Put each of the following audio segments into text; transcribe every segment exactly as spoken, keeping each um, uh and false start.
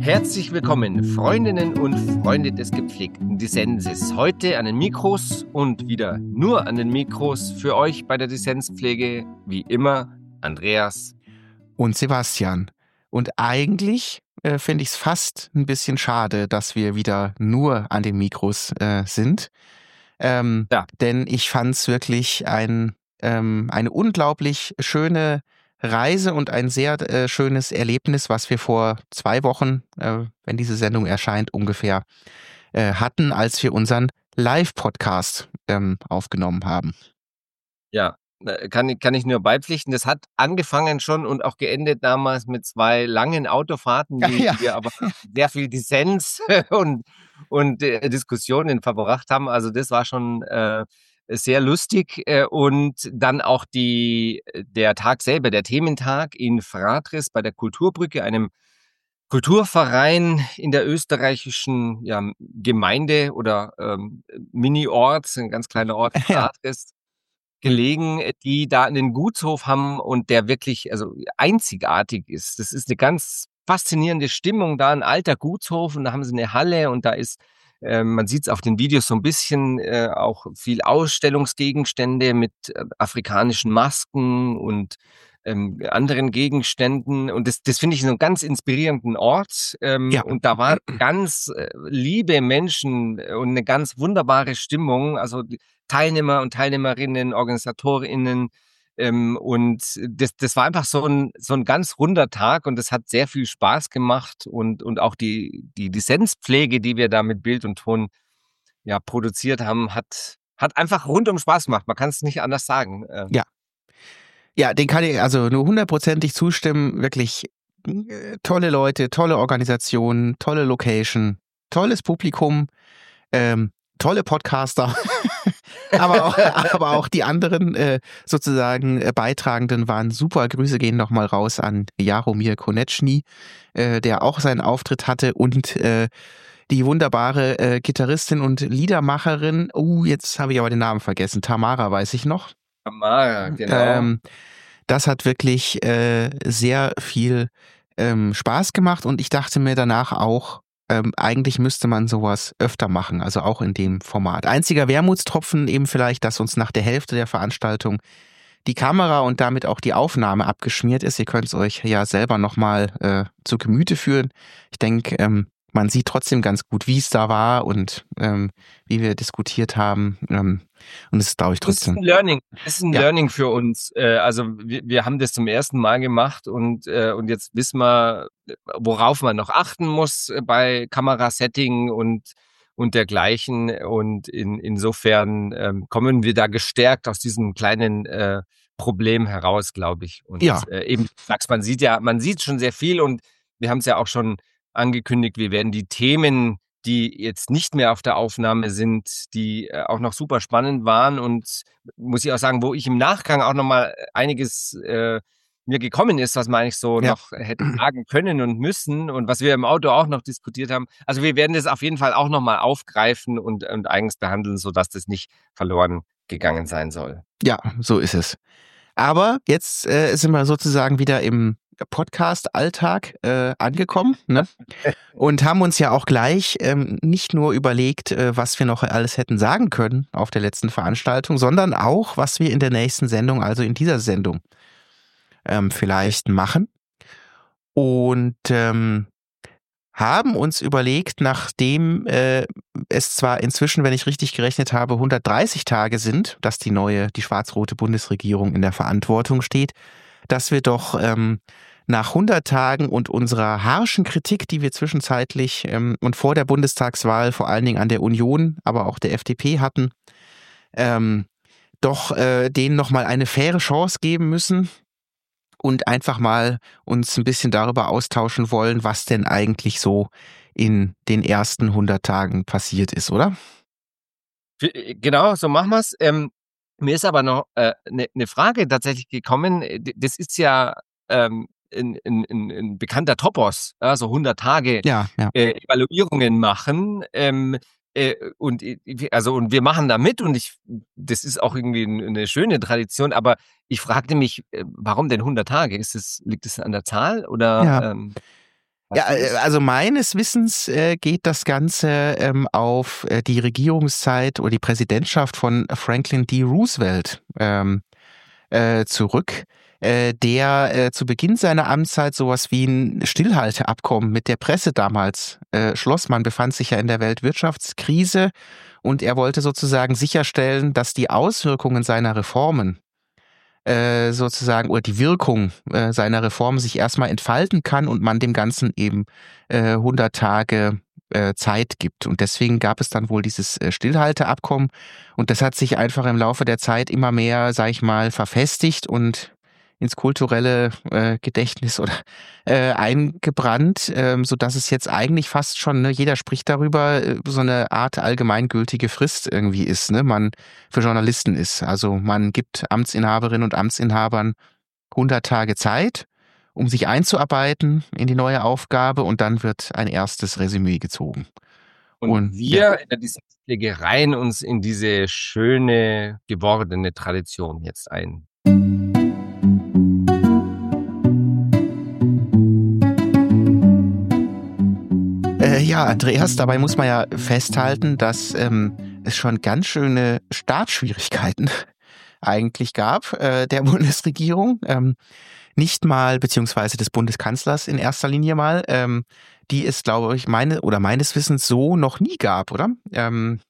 Herzlich willkommen, Freundinnen und Freunde des gepflegten Dissenses. Heute an den Mikros und wieder nur an den Mikros für euch bei der Dissenspflege, wie immer, Andreas und Sebastian. Und eigentlich äh, finde ich es fast ein bisschen schade, dass wir wieder nur an den Mikros äh, sind. Ähm, Ja. Denn ich fand es wirklich ein, ähm, eine unglaublich schöne Reise und ein sehr äh, schönes Erlebnis, was wir vor zwei Wochen, äh, wenn diese Sendung erscheint, ungefähr äh, hatten, als wir unseren Live-Podcast ähm, aufgenommen haben. Ja, äh, kann, ich- kann ich nur beipflichten. Das hat angefangen schon und auch geendet damals mit zwei langen Autofahrten, die Ja. wir aber sehr viel Dissens und, und äh, Diskussionen verbracht haben. Also das war schon äh, sehr lustig. Äh, und dann auch die, der Tag selber, der Thementag in Fratris bei der Kulturbrücke, einem Kulturverein in der österreichischen ja, Gemeinde oder ähm, Mini-Ort, ein ganz kleiner Ort, Ja. Fratris, gelegen, die da einen Gutshof haben und der wirklich also einzigartig ist. Das ist eine ganz faszinierende Stimmung da, ein alter Gutshof, und da haben sie eine Halle und da ist, äh, man sieht es auf den Videos so ein bisschen, äh, auch viel Ausstellungsgegenstände mit äh, afrikanischen Masken und ähm, anderen Gegenständen, und das, das finde ich so einen ganz inspirierenden Ort. Ähm, Ja. Und da waren ganz äh, liebe Menschen und eine ganz wunderbare Stimmung. Also die Teilnehmer und Teilnehmerinnen, OrganisatorInnen. Ähm, und das, das war einfach so ein, so ein ganz runder Tag, und das hat sehr viel Spaß gemacht, und, und auch die, die Dissenspflege, die wir da mit Bild und Ton ja, produziert haben, hat, hat einfach rundum Spaß gemacht. Man kann es nicht anders sagen. Äh, Ja. Ja, den kann ich also nur hundertprozentig zustimmen. Wirklich äh, tolle Leute, tolle Organisation, tolle Location, tolles Publikum, ähm, tolle Podcaster, aber, auch, aber auch die anderen äh, sozusagen äh, Beitragenden waren super. Grüße gehen nochmal raus an Jaromir Konečný, äh, der auch seinen Auftritt hatte, und äh, die wunderbare äh, Gitarristin und Liedermacherin, uh, jetzt habe ich aber den Namen vergessen, Tamara weiß ich noch. Tamara, genau. Ähm, das hat wirklich äh, sehr viel ähm, Spaß gemacht, und ich dachte mir danach auch, ähm, eigentlich müsste man sowas öfter machen, also auch in dem Format. Einziger Wermutstropfen eben vielleicht, dass uns nach der Hälfte der Veranstaltung die Kamera und damit auch die Aufnahme abgeschmiert ist. Ihr könnt es euch ja selber nochmal äh, zu Gemüte führen. Ich denke, ähm, man sieht trotzdem ganz gut, wie es da war und ähm, wie wir diskutiert haben. Ähm, und es ist, glaube ich, trotzdem. Das ist ein Learning. Das ist ein Ja. Learning für uns. Äh, Also wir, wir haben das zum ersten Mal gemacht, und, äh, und jetzt wissen wir, worauf man noch achten muss bei Kamerasetting und, und dergleichen. Und in, insofern ähm, kommen wir da gestärkt aus diesem kleinen äh, Problem heraus, glaube ich. Und Ja. äh, eben, du sagst, man sieht ja, man sieht schon sehr viel, und wir haben es ja auch schon angekündigt, wir werden die Themen, die jetzt nicht mehr auf der Aufnahme sind, die äh, auch noch super spannend waren, und muss ich auch sagen, wo ich im Nachgang auch nochmal einiges äh, mir gekommen ist, was man eigentlich so Ja. noch hätte sagen können und müssen, und was wir im Auto auch noch diskutiert haben. Also wir werden das auf jeden Fall auch nochmal aufgreifen und, und eigens behandeln, sodass das nicht verloren gegangen sein soll. Ja, so ist es. Aber jetzt äh, sind wir sozusagen wieder im Podcast-Alltag äh, angekommen, ne? Und haben uns ja auch gleich ähm, nicht nur überlegt, äh, was wir noch alles hätten sagen können auf der letzten Veranstaltung, sondern auch, was wir in der nächsten Sendung, also in dieser Sendung, ähm, vielleicht machen. Und ähm, haben uns überlegt, nachdem äh, es zwar inzwischen, wenn ich richtig gerechnet habe, hundertdreißig Tage sind, dass die neue, die schwarz-rote Bundesregierung in der Verantwortung steht, dass wir doch ähm, nach hundert Tagen und unserer harschen Kritik, die wir zwischenzeitlich ähm, und vor der Bundestagswahl vor allen Dingen an der Union, aber auch der F D P hatten, ähm, doch äh, denen nochmal eine faire Chance geben müssen und einfach mal uns ein bisschen darüber austauschen wollen, was denn eigentlich so in den ersten hundert Tagen passiert ist, oder? Genau, so machen wir's. Ähm, mir ist aber noch eine äh, ne, ne Frage tatsächlich gekommen. Das ist ja ähm, ein, ein, ein, ein bekannter Topos, ja, so hundert Tage Ja, ja. äh, Evaluierungen machen. Ähm, äh, und also und wir machen da mit, und ich, das ist auch irgendwie eine schöne Tradition. Aber ich fragte mich, warum denn hundert Tage? Ist es, liegt es an der Zahl oder? Ja. Ähm Ja, Weißt du äh, das? also meines Wissens äh, geht das Ganze ähm, auf äh, die Regierungszeit oder die Präsidentschaft von Franklin D. Roosevelt ähm, äh, zurück, äh, der äh, zu Beginn seiner Amtszeit sowas wie ein Stillhalteabkommen mit der Presse damals äh, schloss. Man befand sich ja in der Weltwirtschaftskrise und er wollte sozusagen sicherstellen, dass die Auswirkungen seiner Reformen äh, sozusagen oder die Wirkung äh, seiner Reform sich erstmal entfalten kann und man dem Ganzen eben äh, hundert Tage äh, Zeit gibt. Und deswegen gab es dann wohl dieses äh, Stillhalteabkommen und das hat sich einfach im Laufe der Zeit immer mehr, sag ich mal, verfestigt und ins kulturelle äh, Gedächtnis oder äh, eingebrannt, ähm, so dass es jetzt eigentlich fast schon, ne, jeder spricht darüber, äh, so eine Art allgemeingültige Frist irgendwie ist, ne, man für Journalisten ist. Also man gibt Amtsinhaberinnen und Amtsinhabern hundert Tage Zeit, um sich einzuarbeiten in die neue Aufgabe und dann wird ein erstes Resümee gezogen. Und Und ja. wir in der Design-Pflege reihen uns in diese schöne gewordene Tradition jetzt ein. Äh, ja, Andreas, dabei muss man ja festhalten, dass ähm, es schon ganz schöne Startschwierigkeiten eigentlich gab äh, der Bundesregierung. Ähm, nicht mal, beziehungsweise des Bundeskanzlers in erster Linie mal, ähm, die es, glaube ich, meine oder meines Wissens so noch nie gab, oder? Ähm,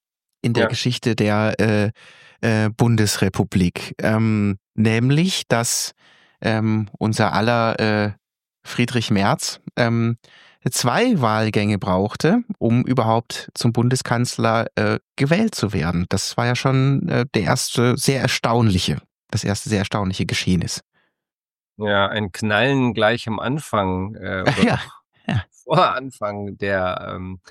in der Ja. Geschichte der äh, äh, Bundesrepublik. Ähm, nämlich, dass ähm, unser aller äh, Friedrich Merz ähm, zwei Wahlgänge brauchte, um überhaupt zum Bundeskanzler äh, gewählt zu werden. Das war ja schon äh, der erste sehr erstaunliche, das erste sehr erstaunliche Geschehnis. Ja, ein Knallen gleich am Anfang äh, oder Ja, noch ja. vor Anfang der ähm,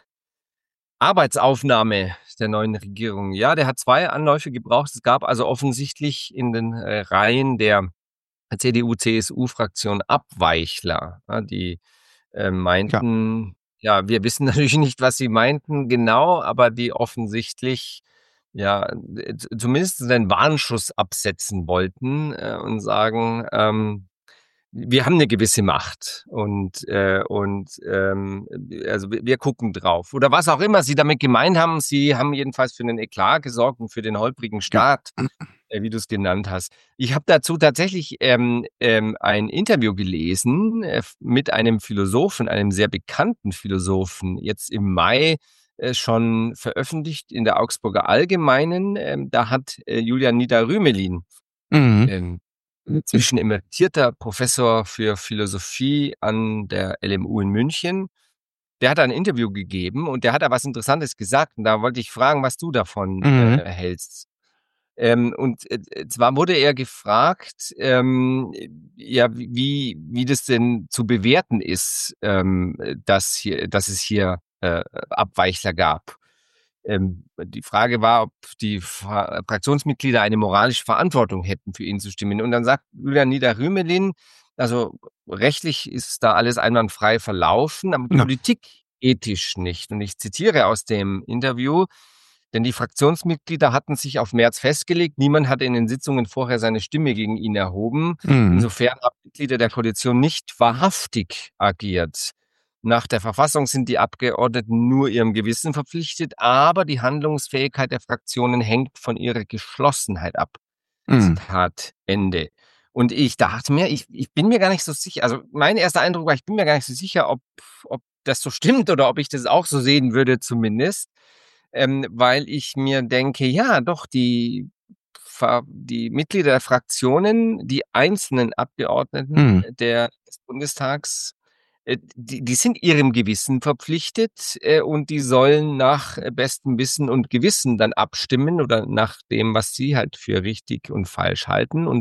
Arbeitsaufnahme der neuen Regierung. Ja, der hat zwei Anläufe gebraucht. Es gab also offensichtlich in den äh, Reihen der C D U-C S U-Fraktion Abweichler, ja, die äh, Ja. meinten, ja, wir wissen natürlich nicht, was sie meinten genau, aber die offensichtlich ja äh, z- zumindest einen Warnschuss absetzen wollten äh, und sagen, ähm, wir haben eine gewisse Macht und äh, und ähm, also wir wir gucken drauf. Oder was auch immer Sie damit gemeint haben. Sie haben jedenfalls für 'nen Eklat gesorgt und für den holprigen Ja. Start, äh, wie du's genannt hast. Ich habe dazu tatsächlich ähm, ähm, ein Interview gelesen äh, f mit einem Philosophen, einem sehr bekannten Philosophen, jetzt im Mai äh, schon veröffentlicht in der Augsburger Allgemeinen. Ähm, da hat äh, Julian Nieder-Rümelin, Mhm. ähm, inzwischen emeritierter Professor für Philosophie an der L M U in München. Der hat ein Interview gegeben und der hat da was Interessantes gesagt und da wollte ich fragen, was du davon Mhm. äh, hältst. Ähm, und äh, äh, zwar wurde er gefragt, ähm, ja, wie, wie das denn zu bewerten ist, ähm, dass hier, dass es hier äh, Abweichler gab. Ähm, die Frage war, ob die Fra Fraktionsmitglieder eine moralische Verantwortung hätten, für ihn zu stimmen. Und dann sagt Julian Nieder-Rümelin, also rechtlich ist da alles einwandfrei verlaufen, aber Ja. politikethisch nicht. Und ich zitiere aus dem Interview: Denn die Fraktionsmitglieder hatten sich auf Merz festgelegt. Niemand hatte in den Sitzungen vorher seine Stimme gegen ihn erhoben. Mhm. Insofern haben Mitglieder der Koalition nicht wahrhaftig agiert. Nach der Verfassung sind die Abgeordneten nur ihrem Gewissen verpflichtet, aber die Handlungsfähigkeit der Fraktionen hängt von ihrer Geschlossenheit ab. Mhm. Zitat Ende. Und ich dachte mir, ich, ich bin mir gar nicht so sicher, also mein erster Eindruck war, ich bin mir gar nicht so sicher, ob, ob das so stimmt oder ob ich das auch so sehen würde zumindest, ähm, weil ich mir denke, ja, doch, die, Fa- die Mitglieder der Fraktionen, die einzelnen Abgeordneten Mhm. der, des Bundestags, äh, die, die sind ihrem Gewissen verpflichtet äh, und die sollen nach äh, bestem Wissen und Gewissen dann abstimmen oder nach dem, was sie halt für richtig und falsch halten. Und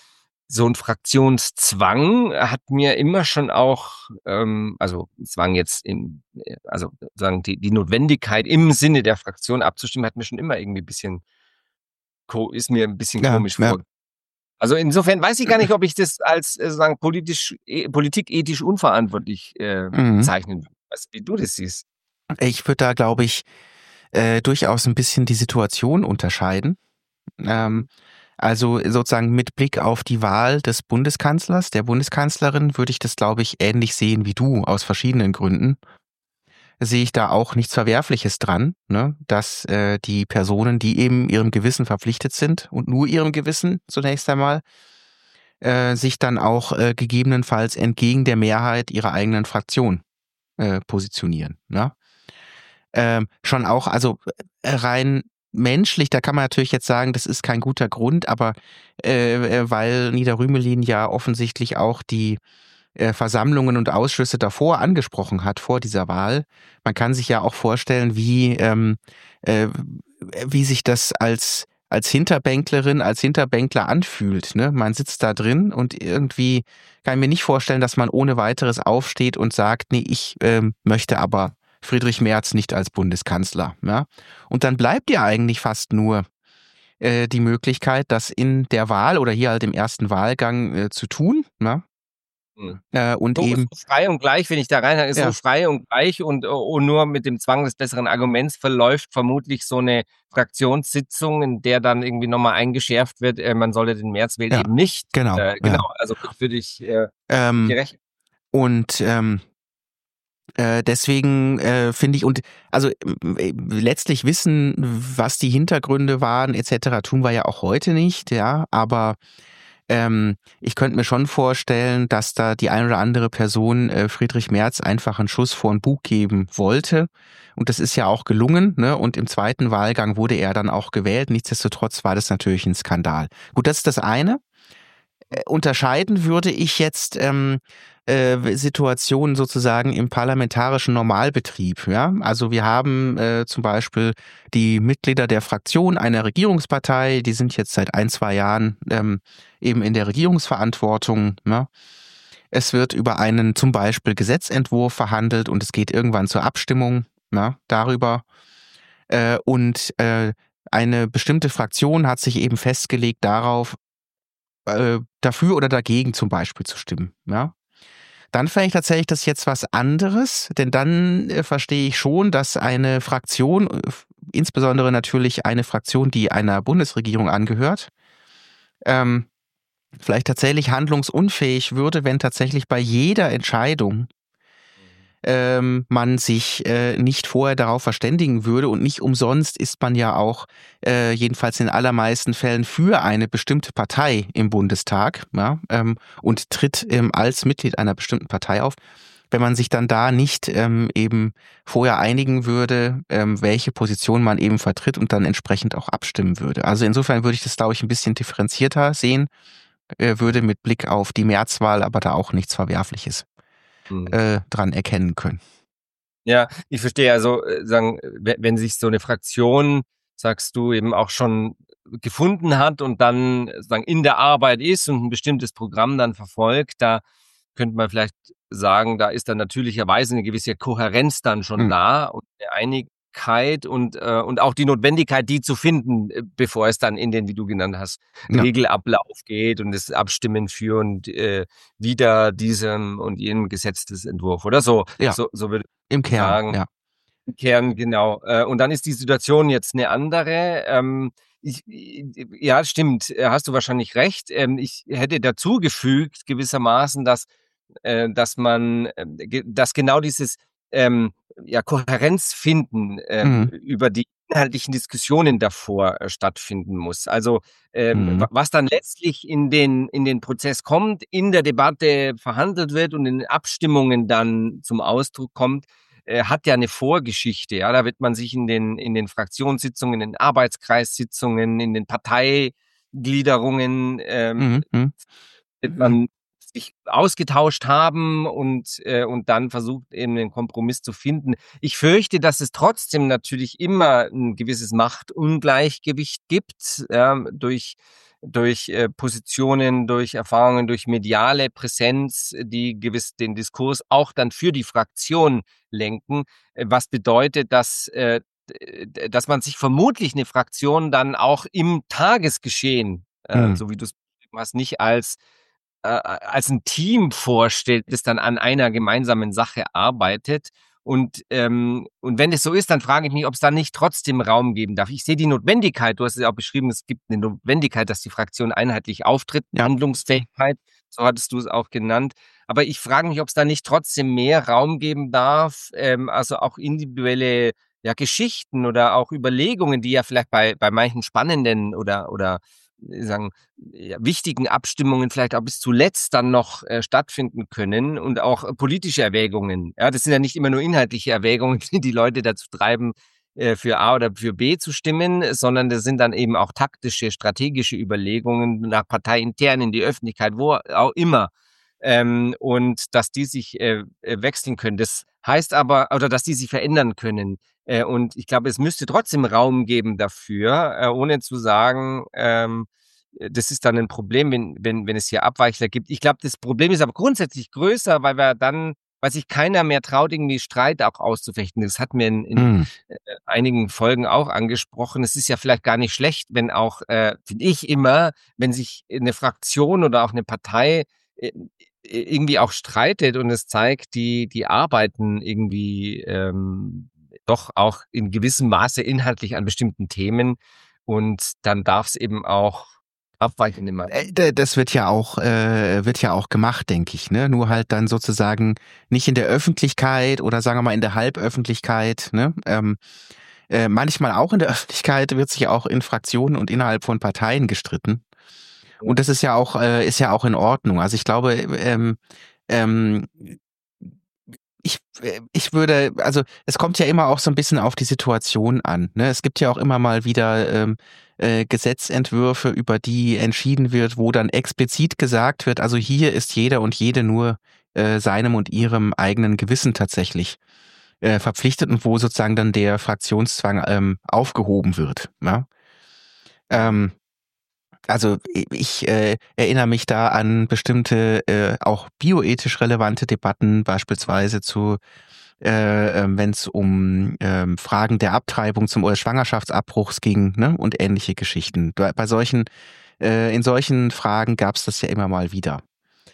so ein Fraktionszwang hat mir immer schon auch, ähm, also Zwang jetzt in, äh, also sagen die, die Notwendigkeit im Sinne der Fraktion abzustimmen, hat mir schon immer irgendwie ein bisschen, ko- ist mir ein bisschen Ja, komisch ja. vor. Also insofern weiß ich gar nicht, ob ich das als äh, sagen politisch, äh, politikethisch unverantwortlich äh, Mhm. bezeichnen würde. Weißt du, wie du das siehst? Ich würde da, glaube ich, äh, durchaus ein bisschen die Situation unterscheiden. Ähm, Also sozusagen mit Blick auf die Wahl des Bundeskanzlers, der Bundeskanzlerin, würde ich das, glaube ich, ähnlich sehen wie du, aus verschiedenen Gründen. Sehe ich da auch nichts Verwerfliches dran, ne? Dass äh, die Personen, die eben ihrem Gewissen verpflichtet sind und nur ihrem Gewissen zunächst einmal, äh, sich dann auch äh, gegebenenfalls entgegen der Mehrheit ihrer eigenen Fraktion äh, positionieren. Ne? Ähm, schon auch, also äh, rein menschlich, da kann man natürlich jetzt sagen, das ist kein guter Grund, aber äh, äh, weil Nieder-Rümelin ja offensichtlich auch die äh, Versammlungen und Ausschüsse davor angesprochen hat, vor dieser Wahl. Man kann sich ja auch vorstellen, wie, ähm, äh, wie sich das als, als Hinterbänklerin, als Hinterbänkler anfühlt. Ne? Man sitzt da drin und irgendwie kann ich mir nicht vorstellen, dass man ohne weiteres aufsteht und sagt, nee, ich ähm, möchte aber Friedrich Merz nicht als Bundeskanzler. Ja? Und dann bleibt ja eigentlich fast nur äh, die Möglichkeit, das in der Wahl oder hier halt im ersten Wahlgang äh, zu tun. Ja? Mhm. Äh, und So, eben, so frei und gleich, wenn ich da reinhake, ist so ja, frei und gleich und, und nur mit dem Zwang des besseren Arguments verläuft vermutlich so eine Fraktionssitzung, in der dann irgendwie nochmal eingeschärft wird, äh, man solle den März wählen ja, eben nicht. genau, Äh, ja. genau, also würde ich äh, dir Ähm, recht. und ähm, äh, deswegen äh, finde ich, und also äh, letztlich wissen, was die Hintergründe waren, et cetera, tun wir ja auch heute nicht, ja, aber ähm, ich könnte mir schon vorstellen, dass da die eine oder andere Person äh, Friedrich Merz einfach einen Schuss vor den Bug geben wollte. Und das ist ja auch gelungen, ne? Und im zweiten Wahlgang wurde er dann auch gewählt. Nichtsdestotrotz war das natürlich ein Skandal. Gut, das ist das eine. Äh, unterscheiden würde ich jetzt ähm, äh, Situationen sozusagen im parlamentarischen Normalbetrieb. Ja? Also wir haben äh, zum Beispiel die Mitglieder der Fraktion einer Regierungspartei, die sind jetzt seit ein, zwei Jahren ähm, eben in der Regierungsverantwortung. Ne? Es wird über einen zum Beispiel Gesetzentwurf verhandelt und es geht irgendwann zur Abstimmung, ne, darüber. Äh, und äh, eine bestimmte Fraktion hat sich eben festgelegt darauf, äh, dafür oder dagegen zum Beispiel zu stimmen. Ja? Dann fände ich tatsächlich das jetzt was anderes, denn dann äh, verstehe ich schon, dass eine Fraktion, äh, insbesondere natürlich eine Fraktion, die einer Bundesregierung angehört, ähm, vielleicht tatsächlich handlungsunfähig würde, wenn tatsächlich bei jeder Entscheidung ähm, man sich äh, nicht vorher darauf verständigen würde. Und nicht umsonst ist man ja auch äh, jedenfalls in allermeisten Fällen für eine bestimmte Partei im Bundestag, ja, ähm, und tritt ähm, als Mitglied einer bestimmten Partei auf. Wenn man sich dann da nicht ähm, eben vorher einigen würde, ähm, welche Position man eben vertritt und dann entsprechend auch abstimmen würde. Also insofern würde ich das, glaube ich, ein bisschen differenzierter sehen, äh, würde mit Blick auf die Märzwahl aber da auch nichts Verwerfliches Mhm. äh, dran erkennen können. Ja, ich verstehe. Also äh, sagen, we- wenn sich so eine Fraktion, sagst du, eben auch schon gefunden hat und dann äh, sagen in der Arbeit ist und ein bestimmtes Programm dann verfolgt, da könnte man vielleicht sagen, da ist dann natürlicherweise eine gewisse Kohärenz dann schon Hm. da und eine Einigkeit und äh, und auch die Notwendigkeit, die zu finden, äh, bevor es dann in den, wie du genannt hast, Ja, Regelablauf geht und das Abstimmen für und äh, wieder diesem und jenem Gesetzesentwurf oder so. ja, So, so würde im Kern, sagen, ja. im Kern, genau. Äh, und dann ist die Situation jetzt eine andere. Ähm, ich, ja, stimmt, äh, hast du wahrscheinlich recht. Ähm, ich hätte dazugefügt, gewissermaßen, dass, äh, dass man, äh, ge- dass genau dieses ähm, ja, Kohärenz finden ähm, Mhm. über die inhaltlichen Diskussionen davor äh, stattfinden muss. Also ähm, Mhm. wa- was dann letztlich in den, in den Prozess kommt, in der Debatte verhandelt wird und in den Abstimmungen dann zum Ausdruck kommt, äh, hat ja eine Vorgeschichte. Ja, da wird man sich in den, in den Fraktionssitzungen, in den Arbeitskreissitzungen, in den Parteigliederungen, ähm, Mhm. Mhm. wird man sich ausgetauscht haben und, äh, und dann versucht, eben einen Kompromiss zu finden. Ich fürchte, dass es trotzdem natürlich immer ein gewisses Machtungleichgewicht gibt, ja, durch, durch äh, Positionen, durch Erfahrungen, durch mediale Präsenz, die gewiss den Diskurs auch dann für die Fraktion lenken, äh, was bedeutet, dass, äh, d- dass man sich vermutlich eine Fraktion dann auch im Tagesgeschehen, äh, Mhm. so wie du es beschrieben hast, nicht als äh, als ein Team vorstellt, das dann an einer gemeinsamen Sache arbeitet Und, ähm, und wenn es so ist, dann frage ich mich, ob es da nicht trotzdem Raum geben darf. Ich sehe die Notwendigkeit, du hast es ja auch beschrieben, es gibt eine Notwendigkeit, dass die Fraktion einheitlich auftritt, Ja. Handlungsfähigkeit, so hattest du es auch genannt. Aber ich frage mich, ob es da nicht trotzdem mehr Raum geben darf, ähm, also auch individuelle, ja, Geschichten oder auch Überlegungen, die ja vielleicht bei bei manchen spannenden oder oder äh, sagen, ja, wichtigen Abstimmungen vielleicht auch bis zuletzt dann noch äh, stattfinden können und auch äh, politische Erwägungen. Ja, das sind ja nicht immer nur inhaltliche Erwägungen, die die Leute dazu treiben, äh, für A oder für B zu stimmen, sondern das sind dann eben auch taktische, strategische Überlegungen nach parteiintern in die Öffentlichkeit, wo auch immer. Ähm, und dass die sich äh, äh, wechseln können. Das heißt aber, oder dass die sich verändern können. Äh, und ich glaube, es müsste trotzdem Raum geben dafür, äh, ohne zu sagen, ähm, das ist dann ein Problem, wenn, wenn, wenn es hier Abweichler gibt. Ich glaube, das Problem ist aber grundsätzlich größer, weil wir dann, weil sich keiner mehr traut, irgendwie Streit auch auszufechten. Das hatten wir in, in Mhm. äh, einigen Folgen auch angesprochen. Es ist ja vielleicht gar nicht schlecht, wenn auch, äh, finde ich immer, wenn sich eine Fraktion oder auch eine Partei äh, irgendwie auch streitet und es zeigt, die, die arbeiten irgendwie ähm, doch auch in gewissem Maße inhaltlich an bestimmten Themen und dann darf es eben auch abweichende Äh, Meinungen. d- Das wird ja auch, äh, wird ja auch gemacht, denke ich, ne? Nur halt dann sozusagen nicht in der Öffentlichkeit oder sagen wir mal in der Halböffentlichkeit, ne? Ähm, äh, manchmal auch in der Öffentlichkeit wird sich auch in Fraktionen und innerhalb von Parteien gestritten. Ja. Und das ist ja auch, äh, ist ja auch in Ordnung. Also ich glaube, ähm, ähm, ich, äh, ich würde, also es kommt ja immer auch so ein bisschen auf die Situation an. Ne? Es gibt ja auch immer mal wieder ähm, äh, Gesetzentwürfe, über die entschieden wird, wo dann explizit gesagt wird, also hier ist jeder und jede nur äh, seinem und ihrem eigenen Gewissen tatsächlich äh, verpflichtet und wo sozusagen dann der Fraktionszwang ähm, aufgehoben wird. Ja? Mhm. Ähm, Also ich äh, erinnere mich da an bestimmte äh, auch bioethisch relevante Debatten, beispielsweise zu, äh, äh, wenn es um ähm, Fragen der Abtreibung zum oder Schwangerschaftsabbruchs ging, ne, und ähnliche Geschichten. Bei, bei solchen, äh, in solchen Fragen gab es das ja immer mal wieder.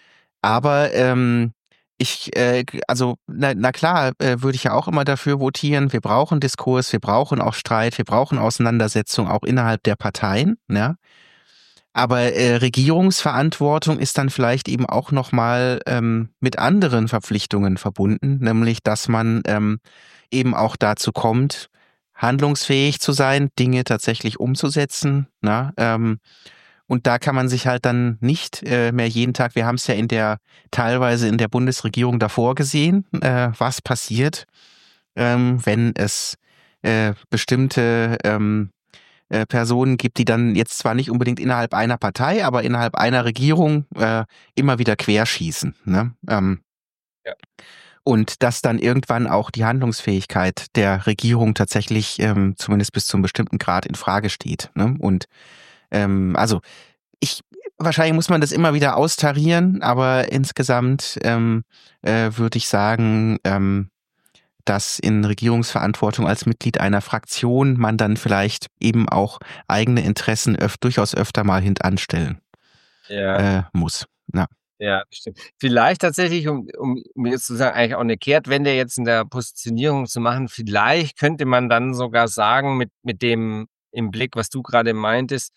Aber ähm, ich, äh, also na, na klar, äh, würde ich ja auch immer dafür votieren. Wir brauchen Diskurs, wir brauchen auch Streit, wir brauchen Auseinandersetzung auch innerhalb der Parteien, ja. Aber äh, Regierungsverantwortung ist dann vielleicht eben auch nochmal ähm, mit anderen Verpflichtungen verbunden, nämlich dass man ähm, eben auch dazu kommt, handlungsfähig zu sein, Dinge tatsächlich umzusetzen. Na? Ähm, und da kann man sich halt dann nicht äh, mehr jeden Tag, wir haben es ja in der teilweise in der Bundesregierung davor gesehen, äh, was passiert, ähm, wenn es äh, bestimmte ähm, äh, Personen gibt, die dann jetzt zwar nicht unbedingt innerhalb einer Partei, aber innerhalb einer Regierung äh, immer wieder querschießen. Ne? Ähm, Ja. und dass dann irgendwann auch die Handlungsfähigkeit der Regierung tatsächlich ähm, zumindest bis zu einem bestimmten Grad in Frage steht. Ne? Und ähm, also ich wahrscheinlich muss man das immer wieder austarieren, aber insgesamt ähm, äh, würde ich sagen, ähm, dass in Regierungsverantwortung als Mitglied einer Fraktion man dann vielleicht eben auch eigene Interessen öf durchaus öfter mal hintanstellen Ja. äh, muss. Ja. Ja, stimmt. Vielleicht tatsächlich, um, um, um jetzt zu sagen, eigentlich auch eine Kehrtwende jetzt in der Positionierung zu machen, vielleicht könnte man dann sogar sagen, mit, mit dem im Blick, was du gerade meintest,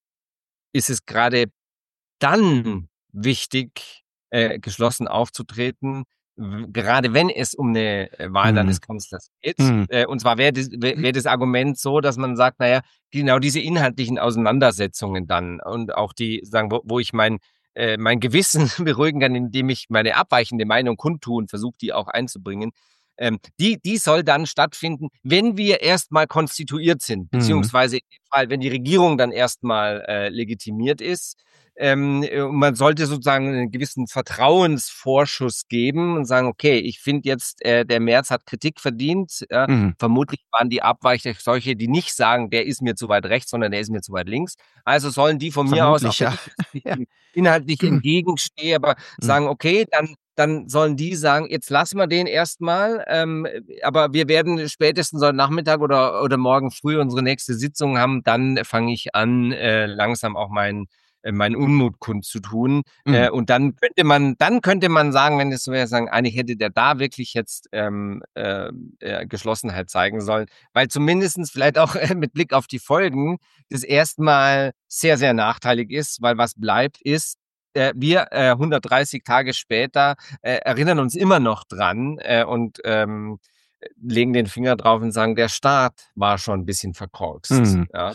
ist es gerade dann wichtig, äh, geschlossen aufzutreten, w gerade wenn es um 'ne, äh, Wahl dann Mhm. des Kanzlers geht. Mhm. Äh, und zwar wäre das wä wäre das Argument so, dass man sagt, na ja, genau diese inhaltlichen Auseinandersetzungen dann und auch die sagen, wo wo ich mein äh, mein Gewissen beruhigen kann, indem ich meine abweichende Meinung kundtue und versuche, die auch einzubringen. Ähm, die die soll dann stattfinden, wenn wir erst mal konstituiert sind, Mhm. beziehungsweise im Fall, wenn die Regierung dann erst mal, äh, legitimiert ist. Ähm, äh, man sollte sozusagen einen gewissen Vertrauensvorschuss geben und sagen: „Okay, ich finde jetzt, äh, der Merz hat Kritik verdient.“ Ja, Mhm. vermutlich waren die Abweicher solche, die nicht sagen: „Der ist mir zu weit rechts, sondern der ist mir zu weit links.“ Also sollen die von mir aus, auch Vermutlich, wenn ja. ich jetzt nicht Ja. in inhaltlich entgegenstehe, aber Mhm. sagen: „Okay, dann dann sollen die sagen, jetzt lassen wir den erst mal, ähm, aber wir werden spätestens heute Nachmittag oder oder morgen früh unsere nächste Sitzung haben, dann fange ich an, äh, langsam auch meinen äh, meinen Unmut kundzutun. Mhm. Äh, und dann könnte man, dann könnte man sagen, wenn es so wäre, sagen, eigentlich hätte der da wirklich jetzt ähm, äh, äh, Geschlossenheit zeigen sollen, weil zumindestens vielleicht auch äh, mit Blick auf die Folgen das erstmal sehr, sehr nachteilig ist, weil was bleibt ist, äh, wir äh, hundertdreißig Tage später äh, erinnern uns immer noch dran äh, und ähm, legen den Finger drauf und sagen, der Staat war schon ein bisschen verkorkst. Mhm. Ja.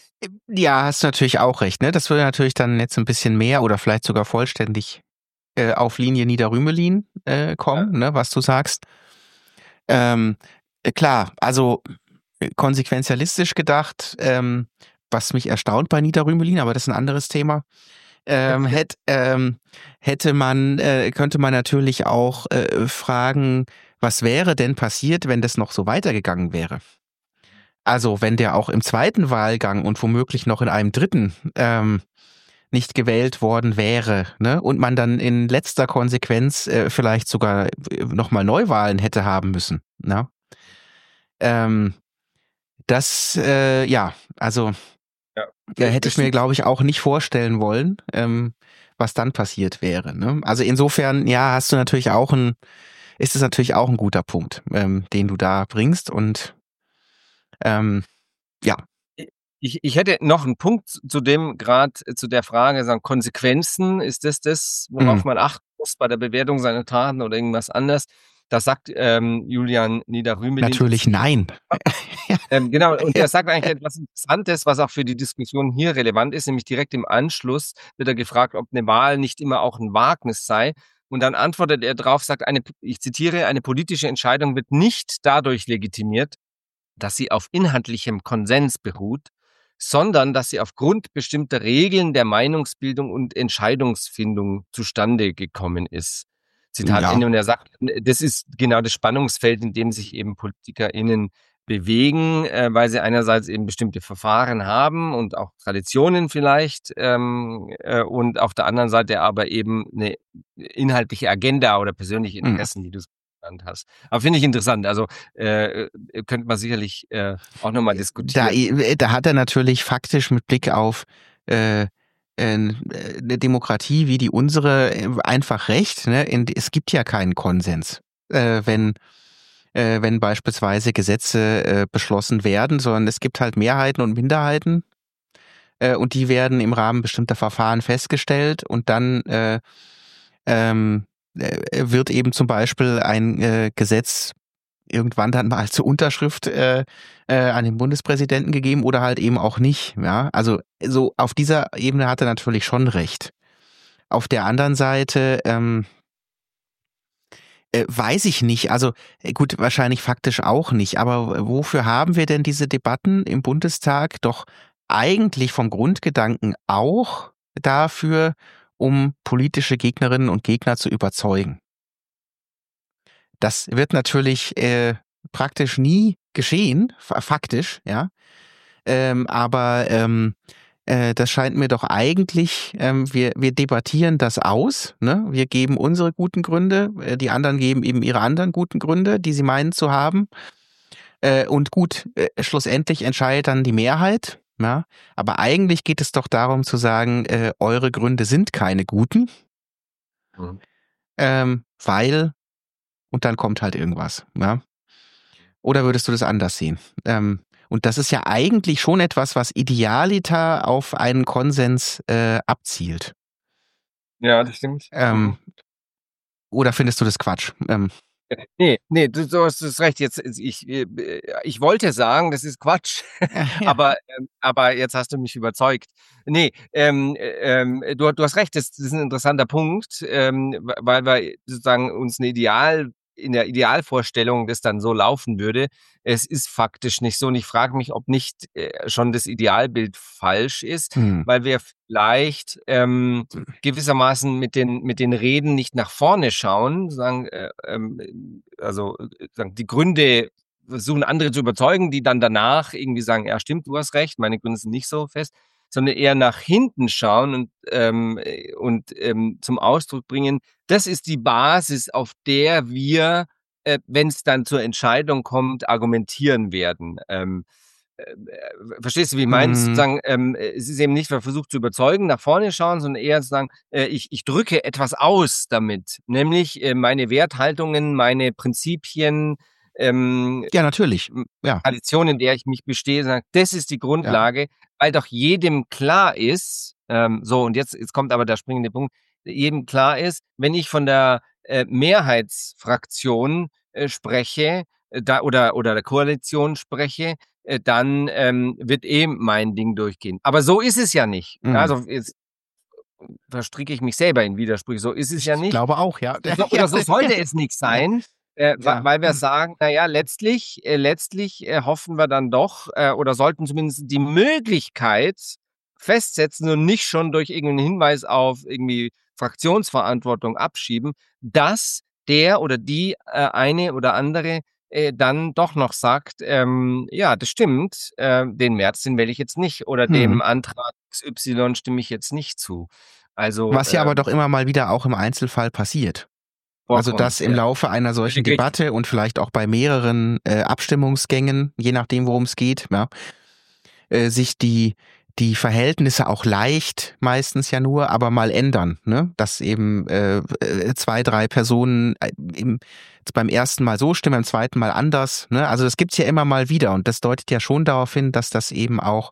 Ja, hast du natürlich auch recht, ne? Das würde natürlich dann jetzt ein bisschen mehr oder vielleicht sogar vollständig äh, auf Linie Niederrümelin äh, kommen, Ja. ne, was du sagst. Ähm, äh, klar, also äh, konsequenzialistisch gedacht, ähm, was mich erstaunt bei Niederrümelin, aber das ist ein anderes Thema. Ähm, hätt, ähm, hätte man, äh, könnte man natürlich auch äh, fragen, was wäre denn passiert, wenn das noch so weitergegangen wäre? Also, wenn der auch im zweiten Wahlgang und womöglich noch in einem dritten ähm, nicht gewählt worden wäre, ne? Und man dann in letzter Konsequenz äh, vielleicht sogar äh, nochmal Neuwahlen hätte haben müssen. Ne? Ähm, das, äh, ja, also Ja, äh, be hätte ich mir, bestimmt. glaube ich, auch nicht vorstellen wollen, ähm, was dann passiert wäre. Ne? Also insofern, ja, hast du natürlich auch ein, ist es natürlich auch ein guter Punkt, ähm, den du da bringst. Und ähm, ja. Ich, ich hätte noch einen Punkt zu dem, gerade zu der Frage, sagen Konsequenzen, ist das das, Mhm. worauf man achten muss bei der Bewertung seiner Taten oder irgendwas anderes? Da sagt ähm, Julian Niederrümelin, Natürlich nein. Ja, ähm, genau, und ja. der sagt eigentlich etwas Interessantes, was auch für die Diskussion hier relevant ist, nämlich direkt im Anschluss wird er gefragt, ob eine Wahl nicht immer auch ein Wagnis sei. Und dann antwortet er drauf, sagt, eine, ich zitiere, eine politische Entscheidung wird nicht dadurch legitimiert, dass sie auf inhaltlichem Konsens beruht, sondern dass sie aufgrund bestimmter Regeln der Meinungsbildung und Entscheidungsfindung zustande gekommen ist. Zitat Ja. Ende. Und er sagt, das ist genau das Spannungsfeld, in dem sich eben PolitikerInnen bewegen, äh, weil sie einerseits eben bestimmte Verfahren haben und auch Traditionen vielleicht ähm, äh, und auf der anderen Seite aber eben eine inhaltliche Agenda oder persönliche Mhm. Interessen, die du genannt hast. Aber finde ich interessant. Also äh, äh, könnte man sicherlich äh, auch nochmal Da, diskutieren. da hat er natürlich faktisch mit Blick auf äh, eine Demokratie wie die unsere äh, einfach recht. Ne? In, es gibt ja keinen Konsens, äh, wenn, äh, wenn beispielsweise Gesetze äh, beschlossen werden, sondern es gibt halt Mehrheiten und Minderheiten äh, und die werden im Rahmen bestimmter Verfahren festgestellt und dann äh, ähm, äh, wird eben zum Beispiel ein äh, Gesetz irgendwann dann mal zur Unterschrift äh, äh, an den Bundespräsidenten gegeben oder halt eben auch nicht. Ja, also so auf dieser Ebene hat er natürlich schon recht. Auf der anderen Seite ähm, äh, weiß ich nicht. Also äh, gut, wahrscheinlich faktisch auch nicht. Aber wofür haben wir denn diese Debatten im Bundestag? Doch eigentlich vom Grundgedanken auch dafür, um politische Gegnerinnen und Gegner zu überzeugen. Das wird natürlich äh, praktisch nie geschehen, fa- faktisch, ja. Ähm, aber ähm, äh, das scheint mir doch eigentlich, ähm, wir, wir debattieren das aus, ne? Wir geben unsere guten Gründe, äh, die anderen geben eben ihre anderen guten Gründe, die sie meinen zu haben. Äh, und gut, äh, schlussendlich entscheidet dann die Mehrheit, ja. Aber eigentlich geht es doch darum zu sagen, äh, eure Gründe sind keine guten, Mhm. ähm, weil, und dann kommt halt irgendwas, ja. Oder würdest du das anders sehen? Ähm, und das ist ja eigentlich schon etwas, was idealiter auf einen Konsens äh, abzielt. Ja, das stimmt. Ähm, Mhm. oder findest du das Quatsch? Ähm, Nee, nee, du, du hast das recht. Jetzt, ich, äh, ich wollte sagen, das ist Quatsch, ja. aber, ähm, aber jetzt hast du mich überzeugt. Nee, ähm, äh, ähm, du, du hast recht, das, das ist ein interessanter Punkt, ähm, weil wir sozusagen uns ein Ideal, in der Idealvorstellung das dann so laufen würde. Es ist faktisch nicht so. Und ich frage mich, ob nicht äh, schon das Idealbild falsch ist, Hm. weil wir vielleicht ähm, gewissermaßen mit den, mit den Reden nicht nach vorne schauen, sagen, äh, ähm, also äh, sagen, die Gründe versuchen andere zu überzeugen, die dann danach irgendwie sagen, ja stimmt, du hast recht, meine Gründe sind nicht so fest, sondern eher nach hinten schauen und, ähm, äh, und ähm, zum Ausdruck bringen, das ist die Basis, auf der wir, äh, wenn es dann zur Entscheidung kommt, argumentieren werden. Ähm, äh, verstehst du, wie ich meine? Mhm. Sozusagen, ähm, es ist eben nicht, wer versucht zu überzeugen, nach vorne schauen, sondern eher zu sagen, äh, ich ich drücke etwas aus damit, nämlich, äh, meine Werthaltungen, meine Prinzipien, ähm, Ja, natürlich. hm, Ja, Tradition, in der ich mich bestehe, sage, das ist die ja. Grundlage, weil doch jedem klar ist, ähm, so und jetzt jetzt kommt aber der springende Punkt, jedem klar ist, wenn ich von der, äh, Mehrheitsfraktion, äh, spreche, äh, da oder oder der Koalition spreche, äh, dann, ähm, wird eh mein Ding durchgehen. Aber so ist es ja nicht. Ja, Mhm. also, jetzt verstricke ich mich selber in Widersprüche. So ist es ja Ich nicht. glaube auch, ja. So Ja, oder so sollte es nicht ja, sein, äh, wa ja. weil wir sagen, na ja, letztlich äh, letztlich, äh, hoffen wir dann doch, äh, oder sollten zumindest die Möglichkeit festsetzen und nicht schon durch irgendeinen Hinweis auf irgendwie Fraktionsverantwortung abschieben, dass der oder die, äh, eine oder andere, äh, dann doch noch sagt, ähm: „Ja, das stimmt, äh, den Merz, den wähle ich jetzt nicht oder dem Mhm. Antrag X Y stimme ich jetzt nicht zu.“ Also, Was ja aber ähm, doch immer mal wieder auch im Einzelfall passiert. Also, vorkommt, dass im ja. Laufe einer solchen Völlig richtig. Debatte und vielleicht auch bei mehreren, äh, Abstimmungsgängen, je nachdem, worum's geht, ja, äh, sich die die Verhältnisse auch leicht, meistens ja nur, aber mal ändern, ne? Dass eben, äh, äh, zwei, drei Personen, äh, im beim ersten Mal so stimmen, beim zweiten Mal anders, ne? Also, das gibt's ja immer mal wieder und das deutet ja schon darauf hin, dass das eben auch,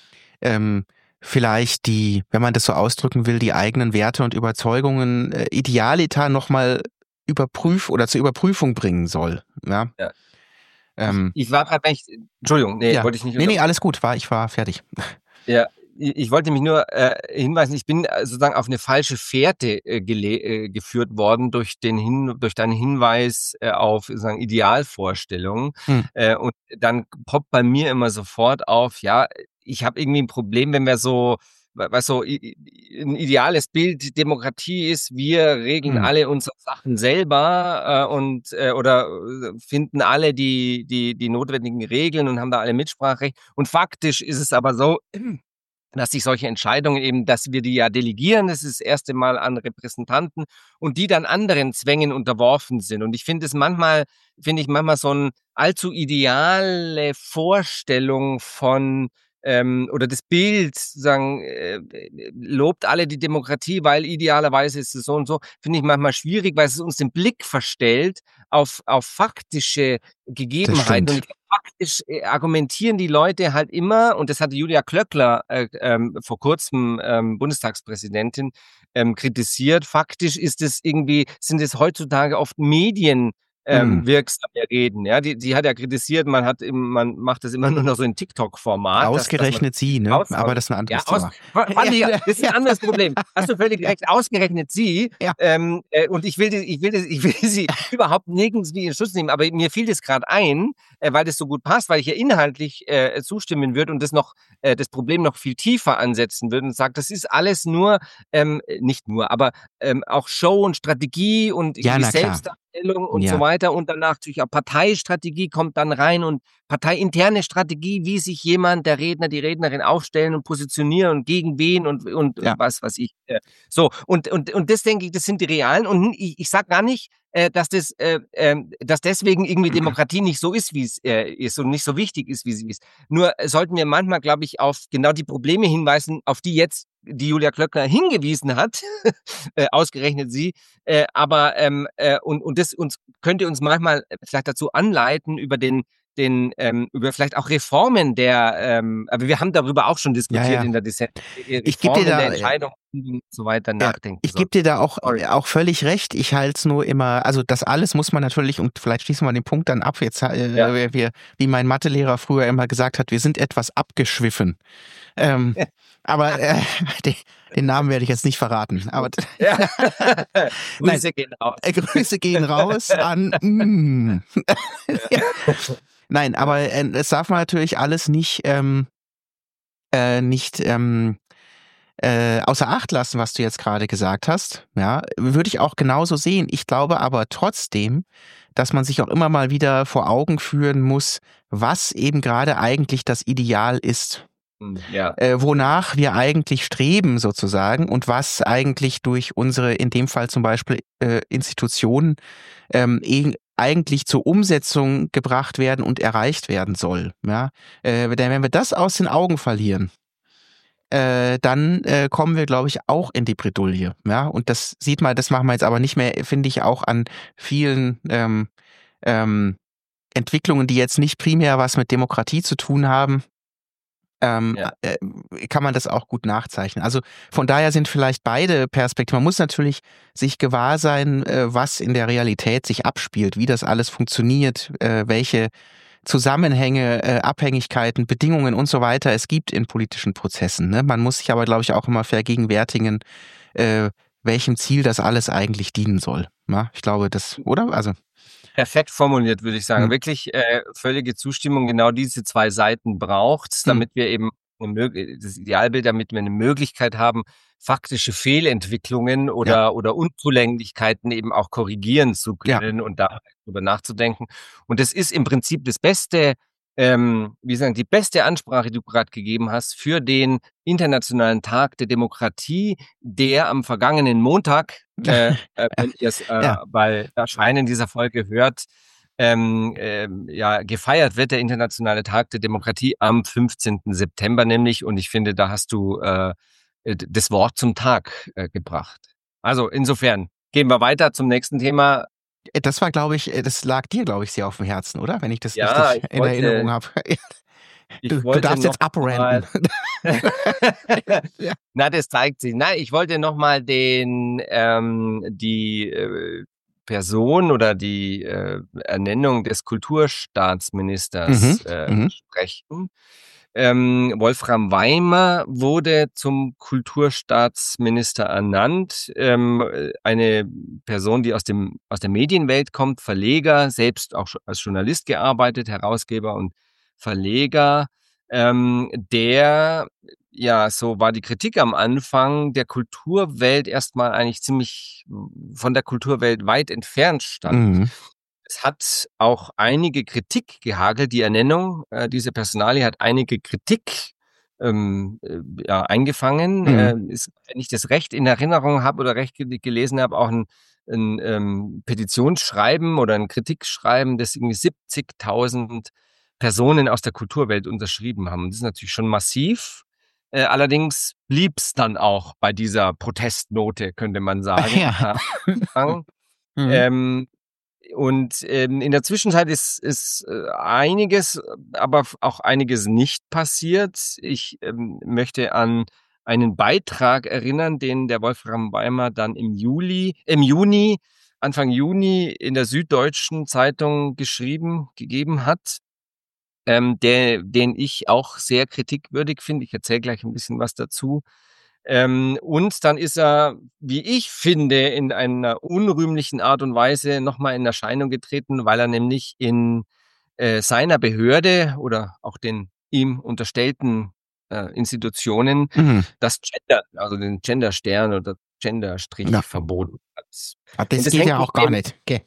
ähm, vielleicht die, wenn man das so ausdrücken will, die eigenen Werte und Überzeugungen, äh, idealiter noch mal überprüf oder zur Überprüfung bringen soll, ja? Ja. Ich Ähm, ich war grad echt Entschuldigung, ne, ja. wollte ich nicht Ne, ne, unterbrechen. alles gut, war ich war fertig. Ja, i ich wollte mich nur, äh, hinweisen, ich bin, äh, sozusagen auf 'ne falsche Fährte, äh, gele äh, geführt worden durch den Hin durch deinen Hinweis, äh, auf sozusagen Idealvorstellungen. Mhm. Äh, und dann poppt bei mir immer sofort auf, ja, ich habe irgendwie 'n Problem, wenn wir so wa was so i i 'n ideales Bild Demokratie ist, wir regeln Mhm. alle unsere Sachen selber, äh, und, äh, oder, äh, finden alle die die die notwendigen Regeln und haben da alle Mitspracherecht. Und faktisch ist es aber so, dass sich solche Entscheidungen eben, dass wir die ja delegieren, das ist das erste Mal an Repräsentanten und die dann anderen Zwängen unterworfen sind. Und ich finde es manchmal finde ich manchmal so 'n allzu ideale Vorstellung von, ähm oder das Bild sozusagen, äh, lobt alle die Demokratie, weil idealerweise ist es so und so, finde ich manchmal schwierig, weil es uns den Blick verstellt auf auf faktische Das Gegebenheiten. Und stimmt. ich glaube, faktisch, äh, argumentieren die Leute halt immer, und das hatte Julia Klöckler, äh, ähm, vor Kurzem, ähm, Bundestagspräsidentin, ähm, kritisiert. Faktisch ist es irgendwie sind es heutzutage oft Medien ähm, Mhm. wirksame Reden, ja? Die die hat ja kritisiert, man hat im man macht das immer nur noch so in TikTok-Format, dass dass man Ausgerechnet sie, ne? Aber raushaut. das ist 'n Ja, anderes aus Thema. fa fand Ja, ich ja ja, das ist 'n ja. anderes Problem. Hast du völlig Ja. recht, ausgerechnet sie, Ja. ähm, äh, und ich will die ich will das ich will sie überhaupt nirgends wie in Schutz nehmen, aber mir fiel das grad ein, äh, weil das so gut passt, weil ich ja inhaltlich, äh, zustimmen würde und das noch äh, das Problem noch viel tiefer ansetzen würde und sage, das ist alles nur, ähm nicht nur, aber, ähm, auch Show und Strategie und Ja, irgendwie na klar. Selbstdarstellung und so Ja. weiter und danach natürlich auch Parteistrategie kommt dann rein und parteiinterne Strategie, wie sich jemand, der Redner, die Rednerin aufstellen und positionieren und gegen wen und und Ja. was weiß ich. Äh, so, und und und das denke ich, das sind die realen und ich ich sage gar nicht, äh, dass das äh, ähm, dass deswegen irgendwie Demokratie nicht so ist, wie's, äh, ist und nicht so wichtig ist, wie sie ist. Nur sollten wir manchmal, glaube ich, auf genau die Probleme hinweisen, auf die jetzt die Julia Klöckner hingewiesen hat, äh, ausgerechnet sie, äh, aber, ähm, äh, und und das uns könnte uns manchmal vielleicht dazu anleiten, über den den, ähm über vielleicht auch Reformen der, ähm aber wir haben darüber auch schon Ja, diskutiert ja. in der Dissens, äh, Ich gebe dir Reformen der da, äh Entscheidung und so weiter Ja, nachdenken ich sollen. gebe dir da auch Sorry. auch völlig recht. Ich halte es nur immer also, das alles muss man natürlich und vielleicht schließen wir den Punkt dann ab. Jetzt, Ja. äh, wir wie mein Mathelehrer früher immer gesagt hat: „Wir sind etwas abgeschwiffen.“ Ähm, aber, äh, de den Namen werde ich jetzt nicht verraten. Aber Ja. nein, Grüße gehen raus. äh, Grüße gehen raus an hm. Ja. Nein, Ja. aber, äh, das darf man natürlich alles nicht, ähm äh, nicht, ähm äh, außer Acht lassen, was du jetzt gerade gesagt hast, ja, würde ich auch genauso sehen. Ich glaube aber trotzdem, dass man sich auch immer mal wieder vor Augen führen muss, was eben gerade eigentlich das Ideal ist, Hm, ja. äh, wonach wir eigentlich streben sozusagen und was eigentlich durch unsere, in dem Fall zum Beispiel, äh, Institutionen, ähm, eh eigentlich zur Umsetzung gebracht werden und erreicht werden soll. Ja? Äh, denn wenn wir das aus den Augen verlieren, äh, dann äh, kommen wir, glaube ich, auch in die Bredouille. Ja? Und das sieht man, das machen wir jetzt aber nicht mehr, finde ich, auch an vielen ähm, ähm, Entwicklungen, die jetzt nicht primär was mit Demokratie zu tun haben. Ähm, Ja. äh, kann man das auch gut nachzeichnen. Also von daher sind vielleicht beide Perspektiven. Man muss natürlich sich gewahr sein, äh, was in der Realität sich abspielt, wie das alles funktioniert, äh, welche Zusammenhänge, äh, Abhängigkeiten, Bedingungen und so weiter es gibt in politischen Prozessen. Ne? Man muss sich aber, glaube ich, auch immer vergegenwärtigen, äh, welchem Ziel das alles eigentlich dienen soll. Ja? Ich glaube, das, oder? Also Perfekt formuliert, würde ich sagen. Hm. Wirklich äh, völlige Zustimmung. Genau diese zwei Seiten braucht's, Hm. damit wir eben eine Mög- das Idealbild, damit wir eine Möglichkeit haben, faktische Fehlentwicklungen oder Ja. oder Unzulänglichkeiten eben auch korrigieren zu Ja. können und darüber nachzudenken. Und das ist im Prinzip das beste, ähm, wie sagen, die beste Ansprache, die du gerade gegeben hast für den Internationalen Tag der Demokratie, der am vergangenen Montag, äh, äh, wenn ihr es äh, Ja. bei Erscheinen dieser Folge hört, ähm, ähm, ja, gefeiert wird, der Internationale Tag der Demokratie am fünfzehnten September nämlich. Und ich finde, da hast du äh, d- das Wort zum Tag äh, gebracht. Also insofern gehen wir weiter zum nächsten Thema. Das war, glaube ich, äh, das lag dir, glaube ich, sehr auf dem Herzen, oder? Wenn ich das Ja, richtig ich in Erinnerung wollte, habe. Du, ich du wollte darfst noch jetzt abranten. mal, Ja. na, das zeigt sich. Nein, ich wollte noch mal den, ähm, die äh, Person oder die äh, Ernennung des Mhm. Kulturstaatsministers äh, Mhm. sprechen. Ähm, Wolfram Weimer wurde zum Kulturstaatsminister ernannt. Ähm, äh, eine Person, die aus dem, aus der Medienwelt kommt, Verleger, selbst auch scho- als Journalist gearbeitet, Herausgeber und Verleger, ähm, der, ja, so war die Kritik am Anfang, der Kulturwelt erstmal eigentlich ziemlich von der Kulturwelt weit entfernt stand. Mhm. Es hat auch einige Kritik gehagelt. Die Ernennung äh, dieser Personalie hat einige Kritik ähm, äh, ja, eingefangen. Mhm. Äh, ist, wenn ich das recht in Erinnerung habe oder recht ge- gelesen habe, auch ein, ein ähm, Petitionsschreiben oder ein Kritikschreiben, das irgendwie siebzigtausend Personen aus der Kulturwelt unterschrieben haben. Das ist natürlich schon massiv. Äh, allerdings blieb es dann auch bei dieser Protestnote, könnte man sagen. Ja. Äh, Mhm. ähm, und ähm, in der Zwischenzeit ist, ist äh, einiges, aber f- auch einiges nicht passiert. Ich ähm, möchte an einen Beitrag erinnern, den der Wolfram Weimer dann im Juli, im Juni, Anfang Juni in der Süddeutschen Zeitung geschrieben, gegeben hat, ähm, der, den ich auch sehr kritikwürdig finde. Ich erzähle gleich ein bisschen was dazu. Ähm, und dann ist er, wie ich finde, in einer unrühmlichen Art und Weise nochmal in Erscheinung getreten, weil er nämlich in äh, seiner Behörde oder auch den ihm unterstellten äh, Institutionen Mhm. das Gender, also den Genderstern oder Genderstrich Ja. verboten hat. Ah, Und das das geht hängt ja mit auch gar dem, nicht. Okay.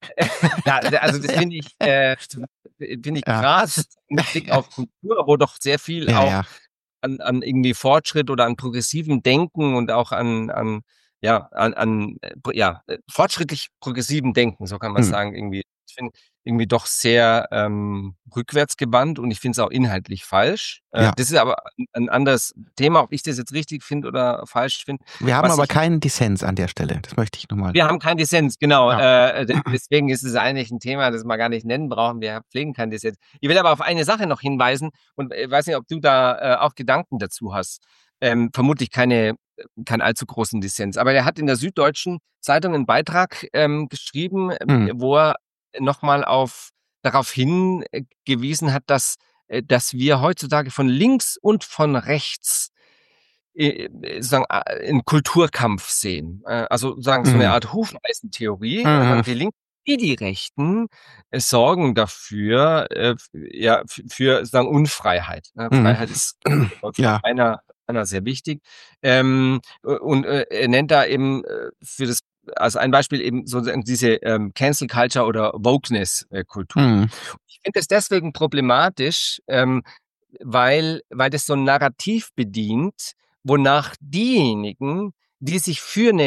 na, also das Ja. finde ich, äh, finde ich Ja. krass mit Blick auf Kultur, wo doch sehr viel Ja, auch ja. an, an irgendwie Fortschritt oder an progressivem Denken und auch an, an ja, an, an äh, ja, äh, fortschrittlich progressivem Denken, so kann man es Mhm. sagen, irgendwie. Ich finde irgendwie doch sehr ähm, rückwärtsgewandt und ich finde es auch inhaltlich falsch. Äh, Ja. das ist aber ein, ein anderes Thema, ob ich das jetzt richtig finde oder falsch finde. Wir haben Was aber ich keinen Dissens an der Stelle. Das möchte ich nochmal. Wir haben keinen Dissens, genau. Ja. Äh, de- deswegen ist es eigentlich ein Thema, das wir gar nicht nennen brauchen. Wir pflegen keinen Dissens. Ich will aber auf eine Sache noch hinweisen und ich weiß nicht, ob du da äh, auch Gedanken dazu hast. Ähm, vermutlich keine, keinen allzu großen Dissens. Aber er hat in der Süddeutschen Zeitung einen Beitrag ähm, geschrieben, ähm, Mhm. wo er nochmal auf, darauf hingewiesen hat, dass, äh, dass wir heutzutage von links und von rechts äh, sagen, äh, 'n Kulturkampf sehen. Äh, also sagen so eine Mhm. Art Hufeisentheorie. Äh, Mhm. sagen die Linken wie die Rechten äh, sorgen dafür, äh, f ja, f für sagen Unfreiheit, ne? Mhm. Freiheit ist Ja. einer einer sehr wichtig. Ähm, u und, äh, er nennt da eben, äh, für das als ein Beispiel eben sozusagen diese, ähm, Cancel Culture oder Wokeness, äh, Kultur. Mhm. Ich finde es deswegen problematisch, ähm, weil weil das so 'n Narrativ bedient, wonach diejenigen, die sich für 'ne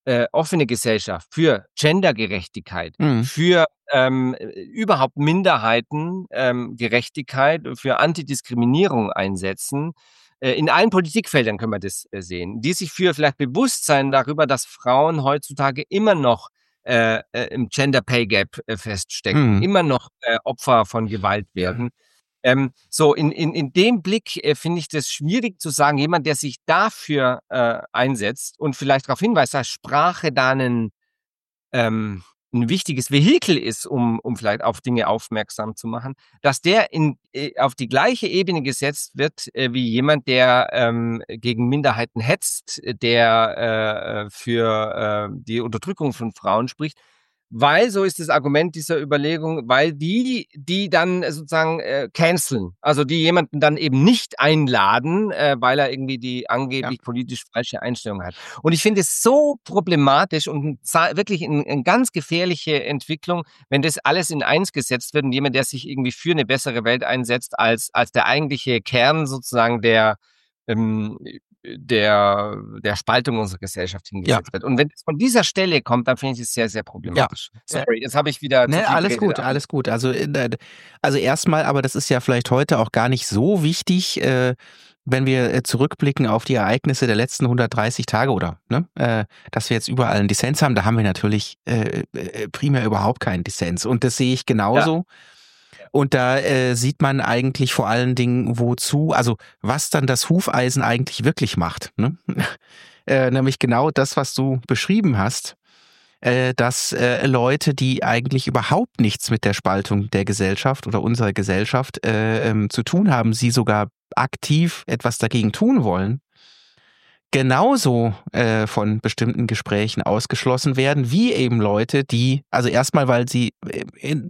äh, offene Gesellschaft, für Gendergerechtigkeit, Mhm. für ähm, überhaupt Minderheiten ähm, Gerechtigkeit, für Antidiskriminierung einsetzen. Äh, in allen Politikfeldern können wir das äh, sehen, die sich für vielleicht Bewusstsein darüber, dass Frauen heutzutage immer noch äh, äh, im Gender Pay Gap äh, feststecken, Mhm. immer noch äh, Opfer von Gewalt werden. Ähm, so in, in, in dem Blick äh, finde ich das schwierig zu sagen, jemand, der sich dafür äh, einsetzt und vielleicht darauf hinweist, dass Sprache da einen, ähm, ein wichtiges Vehikel ist, um, um vielleicht auf Dinge aufmerksam zu machen, dass der in, äh, auf die gleiche Ebene gesetzt wird äh, wie jemand, der ähm, gegen Minderheiten hetzt, der äh, für äh, die Unterdrückung von Frauen spricht. Weil, so ist das Argument dieser Überlegung, weil die, die dann sozusagen äh, canceln, also die jemanden dann eben nicht einladen, äh, weil er irgendwie die Ja. angeblich politisch falsche Einstellung hat. Und ich finde es so problematisch und wirklich eine ein ganz gefährliche Entwicklung, wenn das alles in eins gesetzt wird und jemand, der sich irgendwie für eine bessere Welt einsetzt, als, als der eigentliche Kern sozusagen der, ähm, der, der Spaltung unserer Gesellschaft Ja. hingesetzt wird. Und wenn es von dieser Stelle kommt, dann finde ich es sehr, sehr Ja. problematisch. Sorry, jetzt habe ich wieder zu Ne, viel alles geredet. gut, alles gut. Also, äh, also erstmal, aber das ist ja vielleicht heute auch gar nicht so wichtig, äh, wenn wir äh, zurückblicken auf die Ereignisse der letzten hundertdreißig Tage oder, ne, äh, dass wir jetzt überall einen Dissens haben, da haben wir natürlich äh, äh, primär überhaupt keinen Dissens. Und das sehe ich Ja. genauso. Und da äh, sieht man eigentlich vor allen Dingen, wozu, also was dann das Hufeisen eigentlich wirklich macht. Ne? äh, nämlich genau das, was du beschrieben hast, äh, dass äh, Leute, die eigentlich überhaupt nichts mit der Spaltung der Gesellschaft oder unserer Gesellschaft äh, ähm, zu tun haben, sie sogar aktiv etwas dagegen tun wollen, genauso äh, von bestimmten Gesprächen ausgeschlossen werden, wie eben Leute, die, also erstmal, weil sie äh, in,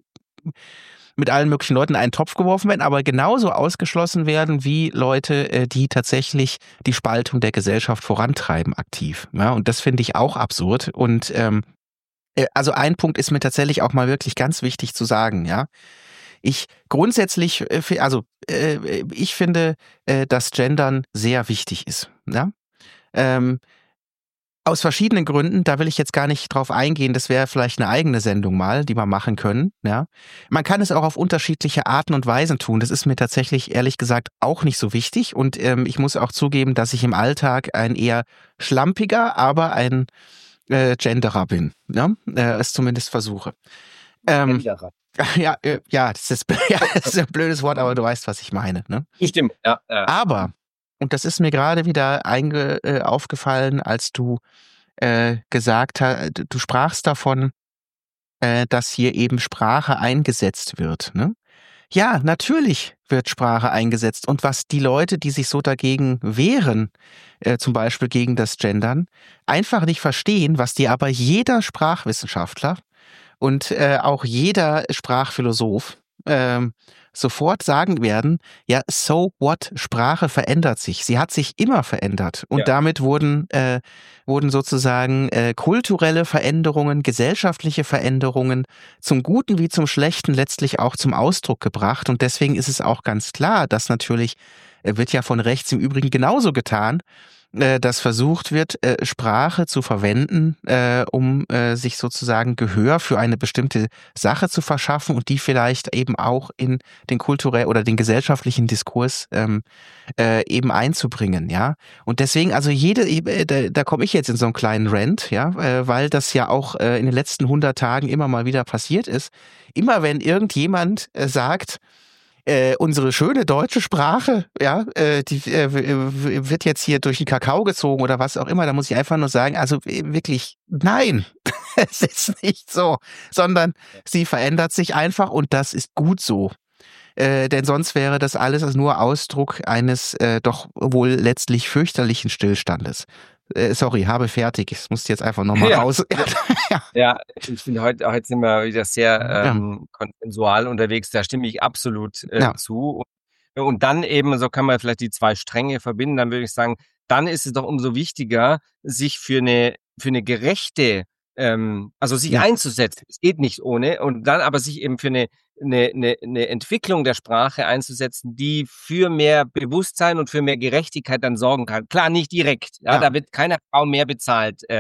mit allen möglichen Leuten in einen Topf geworfen werden, aber genauso ausgeschlossen werden wie Leute, äh, die tatsächlich die Spaltung der Gesellschaft vorantreiben aktiv. Ja, und das finde ich auch absurd. Und ähm, äh, also ein Punkt ist mir tatsächlich auch mal wirklich ganz wichtig zu sagen, ja. Ich grundsätzlich, äh, fi- also äh, ich finde, äh, dass Gendern sehr wichtig ist. Ja? Ähm, Aus verschiedenen Gründen, da will ich jetzt gar nicht drauf eingehen, das wäre vielleicht eine eigene Sendung mal, die wir machen können, ja. Man kann es auch auf unterschiedliche Arten und Weisen tun, das ist mir tatsächlich ehrlich gesagt auch nicht so wichtig und ähm, ich muss auch zugeben, dass ich im Alltag ein eher schlampiger, aber ein äh, Genderer bin, ja, äh, es zumindest versuche. Ähm, Änderer. ja, äh, ja, das ist, ja, das ist ein blödes Wort, aber du weißt, was ich meine, ne? Stimmt, ja. ja. Aber, und das ist mir gerade wieder einge, äh, aufgefallen, als du äh, gesagt hast, du sprachst davon, äh, dass hier eben Sprache eingesetzt wird. Ne? Ja, natürlich wird Sprache eingesetzt. Und was die Leute, die sich so dagegen wehren, äh, zum Beispiel gegen das Gendern, einfach nicht verstehen, was dir aber jeder Sprachwissenschaftler und äh, auch jeder Sprachphilosoph ähm, sofort sagen werden, ja, so what, Sprache verändert sich. Sie hat sich immer verändert. Und Ja. damit wurden, äh, wurden sozusagen äh, kulturelle Veränderungen, gesellschaftliche Veränderungen zum Guten wie zum Schlechten letztlich auch zum Ausdruck gebracht. Und deswegen ist es auch ganz klar, dass natürlich, äh, wird ja von rechts im Übrigen genauso getan, äh, dass versucht wird, äh, Sprache zu verwenden, äh, um äh, sich sozusagen Gehör für eine bestimmte Sache zu verschaffen und die vielleicht eben auch in den kulturellen oder den gesellschaftlichen Diskurs ähm, äh, eben einzubringen, ja. Und deswegen, also jede, äh, da, da komme ich jetzt in so einen kleinen Rant, ja, äh, weil das ja auch äh, in den letzten hundert Tagen immer mal wieder passiert ist. Immer wenn irgendjemand äh, sagt, äh, unsere schöne deutsche Sprache, ja, äh, die äh, wird jetzt hier durch den Kakao gezogen oder was auch immer, da muss ich einfach nur sagen, also äh, wirklich, nein, es ist nicht so, sondern sie verändert sich einfach und das ist gut so. Äh, denn sonst wäre das alles nur Ausdruck eines äh, doch wohl letztlich fürchterlichen Stillstandes. Äh, sorry, habe fertig. Ich muss jetzt einfach nochmal Ja. raus. ja. ja, ich finde, heute, heute sind wir wieder sehr ähm, konsensual unterwegs. Da stimme ich absolut äh, Ja. zu. Und, und dann eben, so kann man vielleicht die zwei Stränge verbinden. Dann würde ich sagen, dann ist es doch umso wichtiger, sich für eine, für eine gerechte, ähm, also sich Ja. einzusetzen. Es geht nicht ohne. Und dann aber sich eben für eine Eine, eine, eine Entwicklung der Sprache einzusetzen, die für mehr Bewusstsein und für mehr Gerechtigkeit dann sorgen kann. Klar, nicht direkt. Ja, Ja. da wird keiner Frau mehr bezahlt, äh,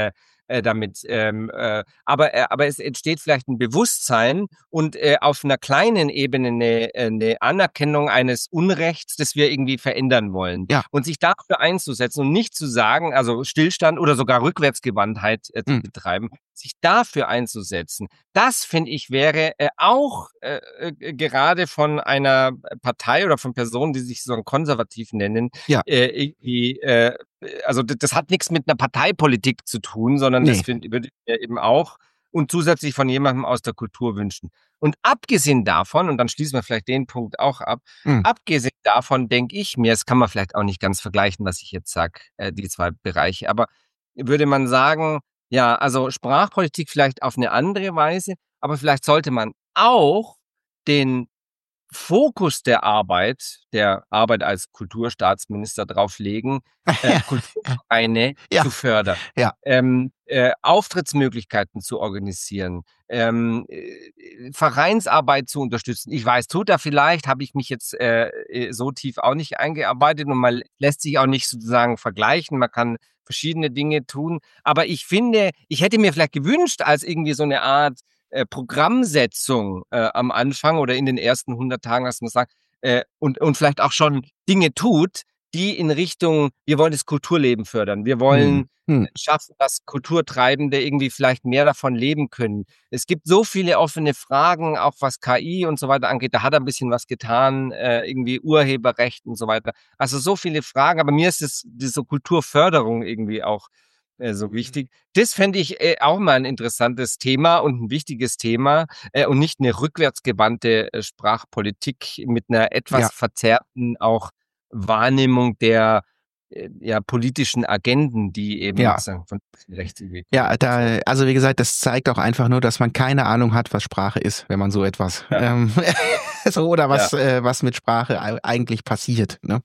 äh, damit. Ähm, äh, aber, äh, aber es entsteht vielleicht ein Bewusstsein und äh, auf einer kleinen Ebene eine, eine Anerkennung eines Unrechts, das wir irgendwie verändern wollen. Ja. Und sich dafür einzusetzen und nicht zu sagen, also Stillstand oder sogar Rückwärtsgewandtheit äh, zu Hm. betreiben, sich dafür einzusetzen, das finde ich wäre äh, auch äh, äh, gerade von einer Partei oder von Personen, die sich so konservativ nennen, Ja. äh, irgendwie, äh, also das, das hat nichts mit einer Parteipolitik zu tun, sondern das Nee. find, würde ich mir eben auch und zusätzlich von jemandem aus der Kultur wünschen. Und abgesehen davon, und dann schließen wir vielleicht den Punkt auch ab, Hm. abgesehen davon denke ich mir, das kann man vielleicht auch nicht ganz vergleichen, was ich jetzt sage, äh, die zwei Bereiche, aber würde man sagen, ja, also Sprachpolitik vielleicht auf eine andere Weise, aber vielleicht sollte man auch den Fokus der Arbeit, der Arbeit als Kulturstaatsminister drauf legen, äh, Kulturvereine Ja. zu fördern, Ja. ähm, äh, Auftrittsmöglichkeiten zu organisieren, ähm, äh, Vereinsarbeit zu unterstützen. Ich weiß, tut er vielleicht, habe ich mich jetzt äh, äh, so tief auch nicht eingearbeitet und man lässt sich auch nicht sozusagen vergleichen. Man kann verschiedene Dinge tun. Aber ich finde, ich hätte mir vielleicht gewünscht, als irgendwie so eine Art äh, Programmsetzung äh, am Anfang oder in den ersten hundert Tagen, dass man sagt, äh, und, und vielleicht auch schon Dinge tut, die in Richtung, wir wollen das Kulturleben fördern. Wir wollen Hm. Hm. schaffen, dass Kulturtreibende irgendwie vielleicht mehr davon leben können. Es gibt so viele offene Fragen, auch was K I und so weiter angeht. Da hat er ein bisschen was getan, äh, irgendwie Urheberrecht und so weiter. Also so viele Fragen, aber mir ist es diese Kulturförderung irgendwie auch äh, so wichtig. Das fände ich äh, auch mal ein interessantes Thema und ein wichtiges Thema äh, und nicht eine rückwärtsgewandte äh, Sprachpolitik mit einer etwas Ja. verzerrten auch Wahrnehmung der äh, ja, politischen Agenden, die eben Ja. sozusagen von rechts irgendwie Ja, kommen. da, also wie gesagt, das zeigt auch einfach nur, dass man keine Ahnung hat, was Sprache ist, wenn man so etwas, Ja. ähm, so oder was, Ja. äh, was mit Sprache ei- eigentlich passiert, ne?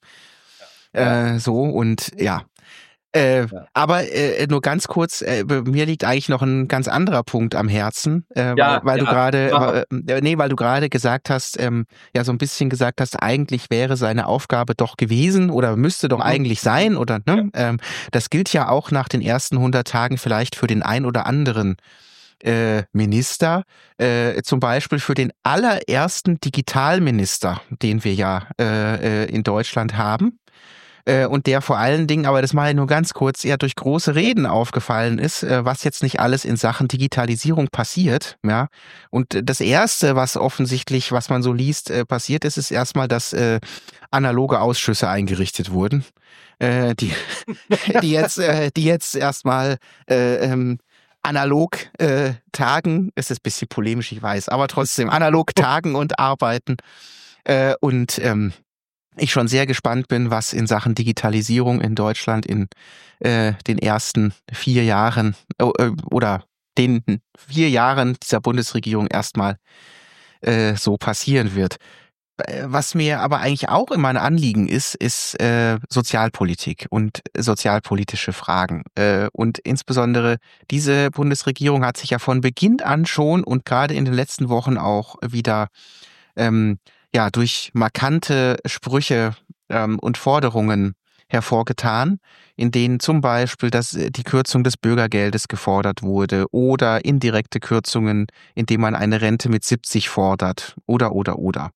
Ja. Äh, so und ja. Äh, Ja. aber äh, nur ganz kurz, äh, mir liegt eigentlich noch ein ganz anderer Punkt am Herzen, äh, weil, Ja, weil du ja, gerade, mach äh, nee, weil du gerade gesagt hast, ähm, ja so ein bisschen gesagt hast, eigentlich wäre seine Aufgabe doch gewesen oder müsste doch Mhm. eigentlich sein oder ne? Ähm, das gilt ja auch nach den ersten hundert Tagen vielleicht für den ein oder anderen äh, Minister, äh, zum Beispiel für den allerersten Digitalminister, den wir ja äh, äh, in Deutschland haben. Äh, und der vor allen Dingen, aber das mache ich nur ganz kurz, eher durch große Reden aufgefallen ist, äh, was jetzt nicht alles in Sachen Digitalisierung passiert. Ja. Und das Erste, was offensichtlich, was man so liest, äh, passiert ist, ist erstmal, dass äh, analoge Ausschüsse eingerichtet wurden, äh, die, die jetzt, äh, die jetzt erstmal äh, ähm, analog äh, tagen. Es ist ein bisschen polemisch, ich weiß, aber trotzdem analog tagen und arbeiten. Äh, und ähm, ich schon sehr gespannt bin, was in Sachen Digitalisierung in Deutschland in äh, den ersten vier Jahren äh, oder den vier Jahren dieser Bundesregierung erstmal äh, so passieren wird. Äh, Was mir aber eigentlich auch immer ein Anliegen ist, ist äh, Sozialpolitik und sozialpolitische Fragen. Äh, und insbesondere diese Bundesregierung hat sich ja von Beginn an schon und gerade in den letzten Wochen auch wieder ähm, ja, durch markante Sprüche ähm, und Forderungen hervorgetan, in denen zum Beispiel das, die Kürzung des Bürgergeldes gefordert wurde oder indirekte Kürzungen, indem man eine Rente mit siebzig fordert oder, oder, oder.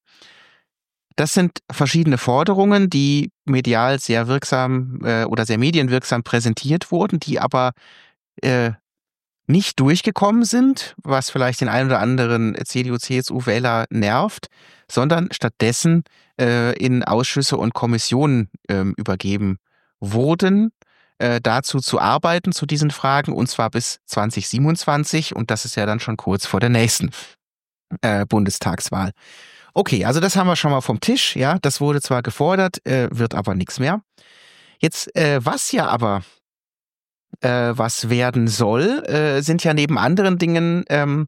Das sind verschiedene Forderungen, die medial sehr wirksam äh, oder sehr medienwirksam präsentiert wurden, die aber äh, nicht durchgekommen sind, was vielleicht den einen oder anderen C D U, C S U-Wähler nervt, sondern stattdessen äh, in Ausschüsse und Kommissionen ähm, übergeben wurden, äh, dazu zu arbeiten zu diesen Fragen, und zwar bis zwanzig siebenundzwanzig, und das ist ja dann schon kurz vor der nächsten äh, Bundestagswahl. Okay, also das haben wir schon mal vom Tisch, ja, das wurde zwar gefordert, äh, wird aber nichts mehr. Jetzt, äh, was ja aber äh, was werden soll, äh, sind ja neben anderen Dingen ähm,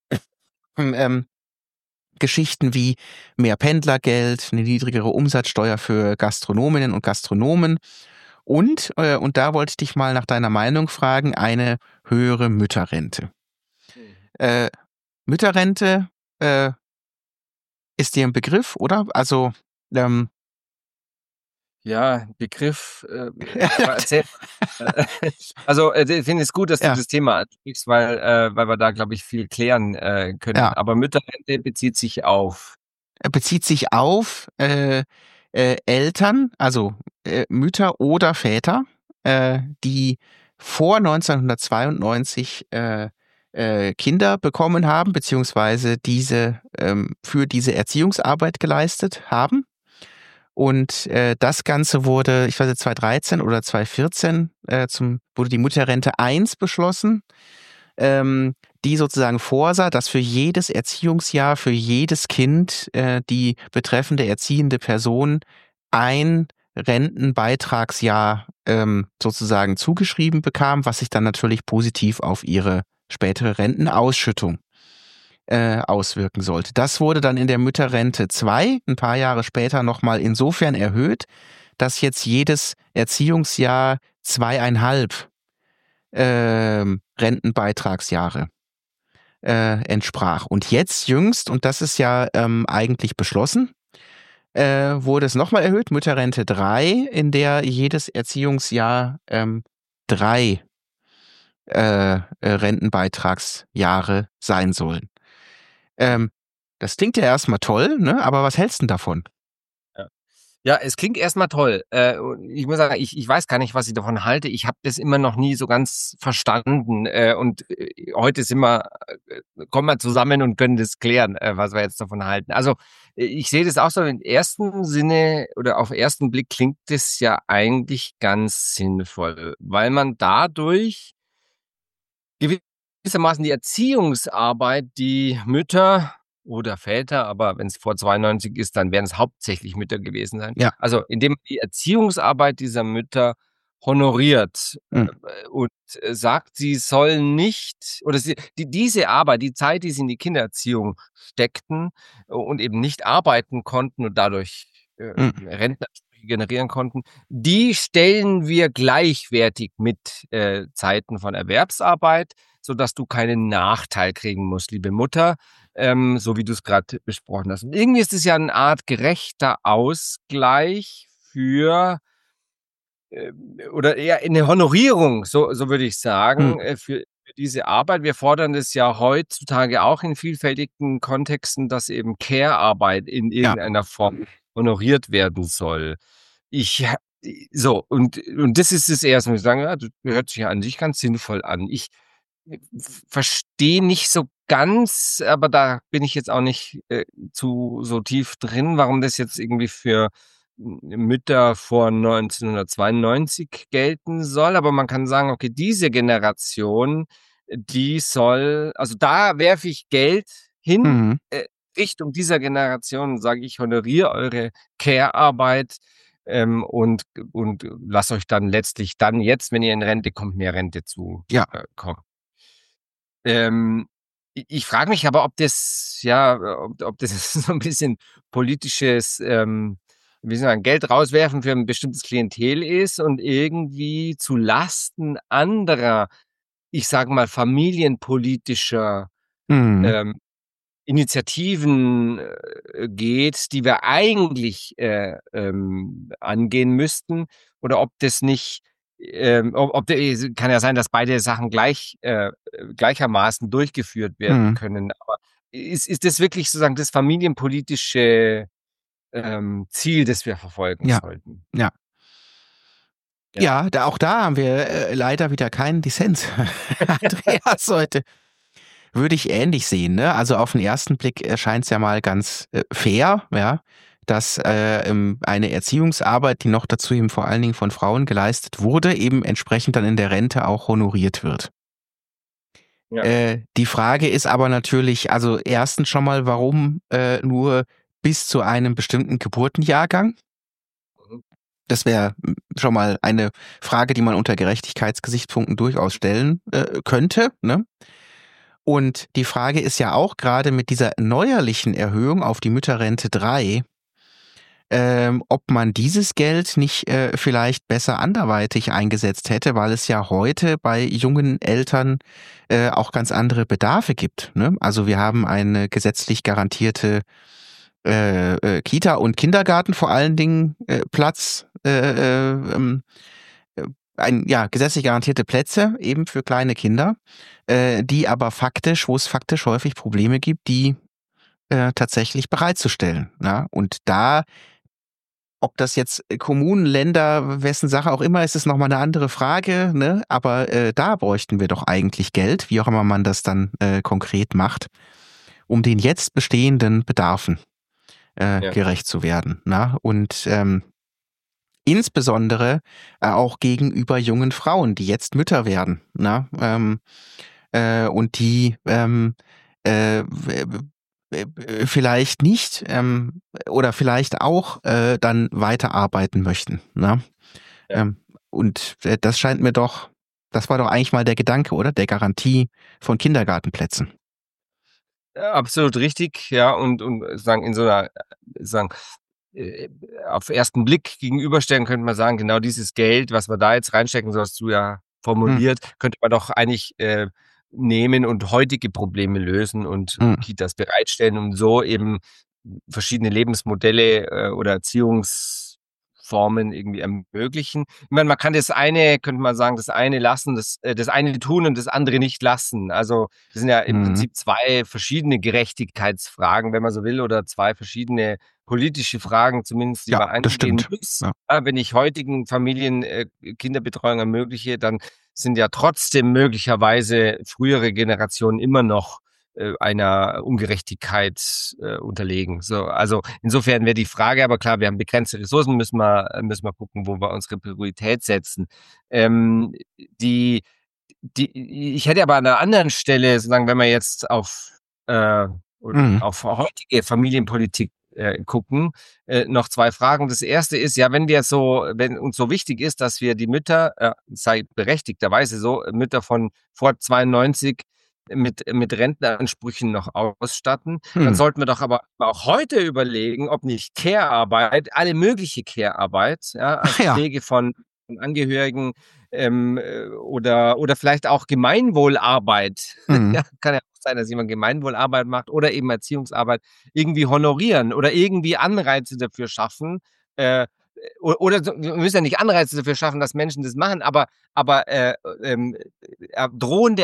ähm, Geschichten wie mehr Pendlergeld, eine niedrigere Umsatzsteuer für Gastronominnen und Gastronomen und, äh, und da wollte ich dich mal nach deiner Meinung fragen, eine höhere Mütterrente. Äh, Mütterrente äh, ist dir ein Begriff, oder? Also, ähm, Ja, Begriff, äh, aber erzähl mal. Äh, also, äh, ich finde es gut, dass du Ja, das Thema ansprichst, weil äh, weil wir da, glaube ich, viel klären, äh, können. ja. Aber Mütterrente bezieht sich auf Er bezieht sich auf äh, äh, Eltern, also äh, Mütter oder Väter, äh, die vor neunzehnhundertzweiundneunzig äh, äh, Kinder bekommen haben, beziehungsweise diese ähm, für diese Erziehungsarbeit geleistet haben. Und äh, das Ganze wurde, ich weiß nicht, zweitausenddreizehn oder zweitausendvierzehn äh, zum, wurde die Mutterrente eins beschlossen, ähm, die sozusagen vorsah, dass für jedes Erziehungsjahr, für jedes Kind äh, die betreffende erziehende Person ein Rentenbeitragsjahr ähm, sozusagen zugeschrieben bekam, was sich dann natürlich positiv auf ihre spätere Rentenausschüttung äh, auswirken sollte. Das wurde dann in der Mütterrente zwei ein paar Jahre später nochmal insofern erhöht, dass jetzt jedes Erziehungsjahr zweieinhalb ähm, Rentenbeitragsjahre äh, entsprach. Und jetzt jüngst, und das ist ja ähm, eigentlich beschlossen, äh, wurde es nochmal erhöht, Mütterrente drei, in der jedes Erziehungsjahr ähm, drei äh, äh, Rentenbeitragsjahre sein sollen. Ähm, Das klingt ja erstmal toll, ne? Aber was hältst du denn davon? ja. Ja, es klingt erstmal toll. Äh, und ich muss sagen, ich ich weiß gar nicht, was ich davon halte. Ich habe das immer noch nie so ganz verstanden. Äh, und äh, heute sind wir äh, kommen wir zusammen und können das klären, äh, was wir jetzt davon halten. Also, äh, ich sehe das auch so im ersten Sinne oder auf ersten Blick klingt das ja eigentlich ganz sinnvoll, weil man dadurch gewissermaßen die Erziehungsarbeit, die Mütter oder Väter, aber wenn es vor zweiundneunzig ist, dann werden es hauptsächlich Mütter gewesen sein. Ja. Also, indem man die Erziehungsarbeit dieser Mütter honoriert, Hm. äh, und äh, sagt, sie sollen nicht oder sie die diese Arbeit, die Zeit, die sie in die Kindererziehung steckten und eben nicht arbeiten konnten und dadurch, äh, Hm. Rentenansprüche generieren konnten, die stellen wir gleichwertig mit, äh, Zeiten von Erwerbsarbeit, sodass du keinen Nachteil kriegen musst, liebe Mutter, ähm, so wie du's grad besprochen hast. Und irgendwie ist es ja 'ne Art gerechter Ausgleich für ähm, oder eher eine Honorierung, so so würde ich Hm. sagen, äh, für für diese Arbeit. Wir fordern das ja heutzutage auch in vielfältigen Kontexten, dass eben Care-Arbeit in Ja. irgendeiner Form honoriert werden soll. Ich ha so, und und das ist das Erste, wo ich sage: „Ja, das hört sich ja an sich ganz sinnvoll an." Ich verstehe nicht so ganz, aber da bin ich jetzt auch nicht, äh, zu so tief drin, warum das jetzt irgendwie für M Mütter vor neunzehnhundertzweiundneunzig gelten soll. Aber man kann sagen, okay, diese Generation, die soll also da werfe ich Geld hin, Mhm. äh, Richtung dieser Generation und sage: „Ich honoriere eure Care-Arbeit, ähm, und und lasse euch dann letztlich dann jetzt, wenn ihr in Rente kommt, mehr Rente zu Ja. äh, kommen." Ähm, i ich frage mich aber, ob das ja, äh, ob ob das so 'n bisschen politisches, ähm, wie soll man Geld rauswerfen für 'n bestimmtes Klientel ist und irgendwie zu Lasten anderer, ich sage mal, familienpolitischer, Mhm. ähm, Initiativen, äh, geht, die wir eigentlich, äh, ähm, angehen müssten oder ob das nicht, ähm, ob ob der kann ja sein, dass beide Sachen gleich äh, äh, gleichermaßen durchgeführt werden Mhm. können. Aber ist ist das wirklich sozusagen das familienpolitische, ähm, Ziel, das wir verfolgen Ja. sollten? Ja. Ja. Ja, da auch da haben wir äh, leider wieder keinen Dissens. Andreas heute. Würde ich ähnlich sehen, ne? Also auf den ersten Blick erscheint es ja mal ganz äh, fair, ja, dass äh, ähm, eine Erziehungsarbeit, die noch dazu eben vor allen Dingen von Frauen geleistet wurde, eben entsprechend dann in der Rente auch honoriert wird. Ja. Äh, die Frage ist aber natürlich, also erstens schon mal, warum äh, nur bis zu einem bestimmten Geburtenjahrgang? Mhm. Das wäre schon mal eine Frage, die man unter Gerechtigkeitsgesichtspunkten durchaus stellen äh, könnte, ne? Und die Frage ist ja auch gerade mit dieser neuerlichen Erhöhung auf die Mütterrente drei, ähm, ob man dieses Geld nicht äh, vielleicht besser anderweitig eingesetzt hätte, weil es ja heute bei jungen Eltern äh, auch ganz andere Bedarfe gibt. Ne? Also wir haben eine gesetzlich garantierte äh, äh, Kita und Kindergarten vor allen Dingen äh, Platz äh, ähm, äh, ein, ja, gesetzlich garantierte Plätze eben für kleine Kinder, äh, die aber faktisch, wo es faktisch häufig Probleme gibt, die äh, tatsächlich bereitzustellen. Ja? Und da, ob das jetzt Kommunen, Länder, wessen Sache auch immer ist, ist nochmal eine andere Frage. Ne? Aber äh, da bräuchten wir doch eigentlich Geld, wie auch immer man das dann äh, konkret macht, um den jetzt bestehenden Bedarfen äh, Ja. gerecht zu werden. Na? Und ähm, insbesondere äh, auch gegenüber jungen Frauen, die jetzt Mütter werden. Na? Ähm, äh, und die ähm, äh, vielleicht nicht ähm, oder vielleicht auch äh, dann weiterarbeiten möchten. Ne? Ja. Ähm, und äh, das scheint mir doch, das war doch eigentlich mal der Gedanke, oder? Der Garantie von Kindergartenplätzen. Ja, absolut richtig, ja, und und sagen in so einer sagen, äh, auf ersten Blick gegenüberstellen könnte man sagen, genau dieses Geld, was wir da jetzt reinstecken, so hast du ja Hm, formuliert, könnte man doch eigentlich, äh, nehmen und heutige Probleme lösen und hm, und Kitas bereitstellen und so eben verschiedene Lebensmodelle, äh, oder Erziehungsformen irgendwie ermöglichen. Ich meine, man kann das eine könnte man sagen, das eine lassen, das äh, das eine tun und das andere nicht lassen. Also, das sind ja im hm. Prinzip zwei verschiedene Gerechtigkeitsfragen, wenn man so will, oder zwei verschiedene politische Fragen zumindest, die Ja, man das angehen stimmt. muss. Ja. Ja, wenn ich heutigen Familien, äh, Kinderbetreuung ermögliche, dann sind ja trotzdem möglicherweise frühere Generationen immer noch, äh, einer Ungerechtigkeit, äh, unterlegen. So, also insofern wäre die Frage aber klar, wir haben begrenzte Ressourcen, müssen wir äh, müssen wir gucken, wo wir unsere Priorität setzen. Ähm, die die ich hätte aber an 'ner anderen Stelle sozusagen, wenn wir jetzt auf, äh, Mhm. auf heutige Familienpolitik, äh, gucken, äh, noch zwei Fragen. Das erste ist, ja, wenn wir so wenn uns so wichtig ist, dass wir die Mütter, äh, sei berechtigterweise so, Mütter von vor zweiundneunzig mit mit Rentenansprüchen noch ausstatten, dann Hm. sollten wir doch aber auch heute überlegen, ob nicht Care-Arbeit, alle mögliche Care-Arbeit, ja, Ach also ja. Pflege von von Angehörigen, ähm, äh, oder oder vielleicht auch Gemeinwohlarbeit. Hm. Ja, kann ja auch sein, dass jemand Gemeinwohlarbeit macht oder eben Erziehungsarbeit irgendwie honorieren oder irgendwie Anreize dafür schaffen, äh, o oder so wir müssen ja nicht Anreize dafür schaffen, dass Menschen das machen, aber aber, äh, ähm, äh, drohende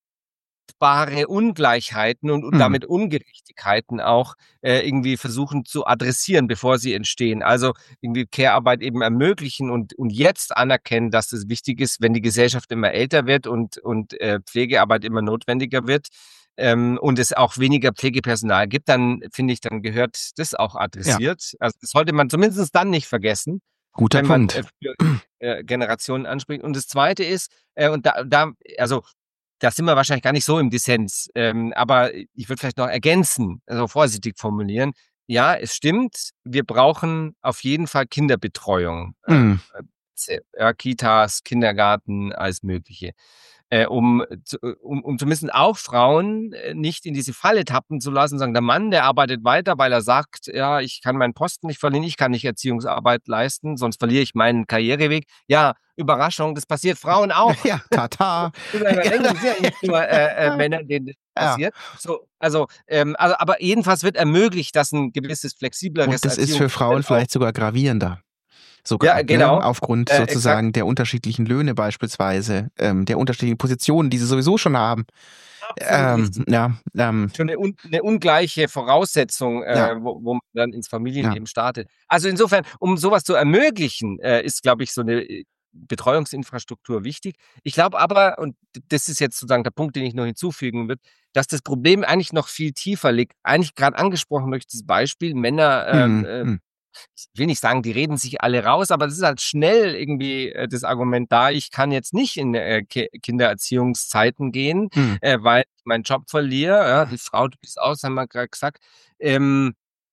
erwartbare Ungleichheiten und und Hm. damit Ungerechtigkeiten auch, äh, irgendwie versuchen zu adressieren, bevor sie entstehen. Also, irgendwie Care-Arbeit eben ermöglichen und und jetzt anerkennen, dass das wichtig ist, wenn die Gesellschaft immer älter wird und und, äh, Pflegearbeit immer notwendiger wird, ähm, und es auch weniger Pflegepersonal gibt, dann finde ich, dann gehört das auch Ja, adressiert. Also, das sollte man zumindest dann nicht vergessen, guter wenn man, äh, Punkt. für, äh, Generationen anspricht. Und das Zweite ist, äh, und da da also, da sind wir wahrscheinlich gar nicht so im Dissens, ähm, aber ich würde vielleicht noch ergänzen, also vorsichtig formulieren. Ja, es stimmt, wir brauchen auf jeden Fall Kinderbetreuung, äh, Hm. äh, ja, Kitas, Kindergarten, alles Mögliche, äh, um zu um um zumindest auch Frauen, äh, nicht in diese Falle tappen zu lassen, sagen: „Der Mann, der arbeitet weiter, weil er sagt, ja, ich kann meinen Posten nicht verlieren, ich kann nicht Erziehungsarbeit leisten, sonst verliere ich meinen Karriereweg.“ Ja, Überraschung, das passiert Frauen auch. Ja, tata. Muss man mal denken, das sind ja nicht nur, äh, äh, Männer, denen das Ja. passiert. So, also, ähm, also, aber jedenfalls wird ermöglicht, dass 'n gewisses flexibleres Und das ist für Erziehungsmodell Frauen auch vielleicht sogar gravierender. ja, Sogar, ne? genau, Aufgrund äh, exakt, sozusagen der unterschiedlichen Löhne beispielsweise, ähm, der unterschiedlichen Positionen, die sie sowieso schon haben. absolut Ähm, richtig. ja, ähm, Schon 'ne un 'ne ungleiche Voraussetzung, ja, äh, wo wo man dann ins ja. Familienleben startet. Also, insofern, um so was zu ermöglichen, äh, ist, glaube ich, so 'ne, äh, Betreuungsinfrastruktur wichtig. Ich glaube aber, und d das ist jetzt sozusagen der Punkt, den ich noch hinzufügen würde, dass das Problem eigentlich noch viel tiefer liegt. Eigentlich grad angesprochen durch das Beispiel Männer, ähm, Mhm, äh mhm, ich will nicht sagen, die reden sich alle raus, aber das ist halt schnell irgendwie, äh, das Argument da: „Ich kann jetzt nicht in, äh, Ki Kindererziehungszeiten gehen, mhm, äh, weil ich meinen Job verliere.“ Ja, die Frau, du bist aus, haben wir grad gesagt. Ähm,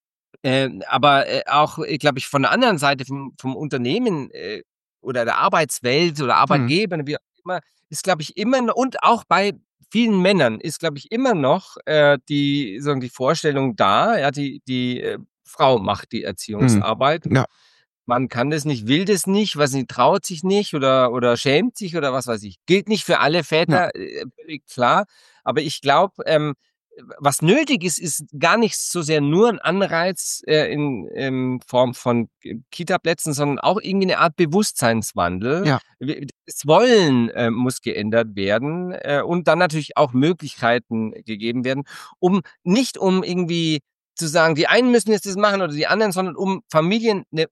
äh, aber, äh, auch, äh, glaube ich, von der anderen Seite vom vom Unternehmen, äh, oder der Arbeitswelt oder mhm, Arbeitgebern, wie auch immer, ist, glaube ich, immer no und auch bei vielen Männern ist, glaube ich, immer noch, äh, die sagen die Vorstellung da, ja, die die, äh, Frau macht die mhm. Erziehungsarbeit. Ja, Man kann das nicht, will das nicht, weiß nicht, traut sich nicht oder oder schämt sich oder was weiß ich. Gilt nicht für alle ja, Väter, äh, völlig klar. Aber ich glaube, ähm, was nötig ist, ist gar nicht so sehr nur ein Anreiz äh, in, in Form von Kita-Plätzen, sondern auch irgendwie eine Art Bewusstseinswandel. Ja. Das Wollen äh, muss geändert werden äh, und dann natürlich auch Möglichkeiten gegeben werden, um nicht um irgendwie zu sagen, die einen müssen jetzt das machen oder die anderen, sondern um Familien eine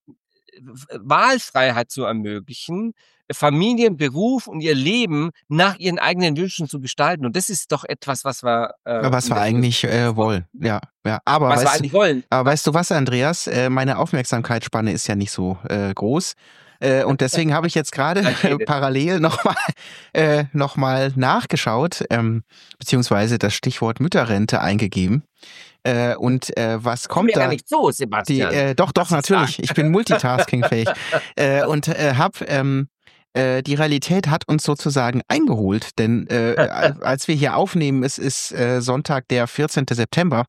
Wahlfreiheit zu ermöglichen, Familien, Beruf und ihr Leben nach ihren eigenen Wünschen zu gestalten. Und das ist doch etwas, was wir äh, was wir eigentlich äh, wollen. Ja, ja. Aber was wir weißt, eigentlich wollen. aber weißt du was, Andreas? Äh, meine Aufmerksamkeitsspanne ist ja nicht so äh, groß. Äh, und deswegen habe ich jetzt gerade parallel nochmal äh, noch mal nachgeschaut, ähm, beziehungsweise das Stichwort Mütterrente eingegeben. Äh, und äh, was kommt mir da? Gar nicht so, Sebastian. Die, äh, doch, doch, natürlich. Ich bin multitaskingfähig. äh, und äh, hab ähm, äh, die Realität hat uns sozusagen eingeholt, denn äh, als wir hier aufnehmen, es ist äh, Sonntag, der vierzehnten September.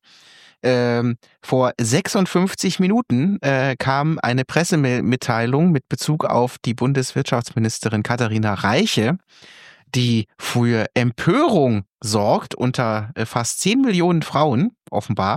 Ähm, vor sechsundfünfzig Minuten äh, kam eine Pressemitteilung mit Bezug auf die Bundeswirtschaftsministerin Katharina Reiche, die für Empörung sorgt unter äh, fast zehn Millionen Frauen, offenbar,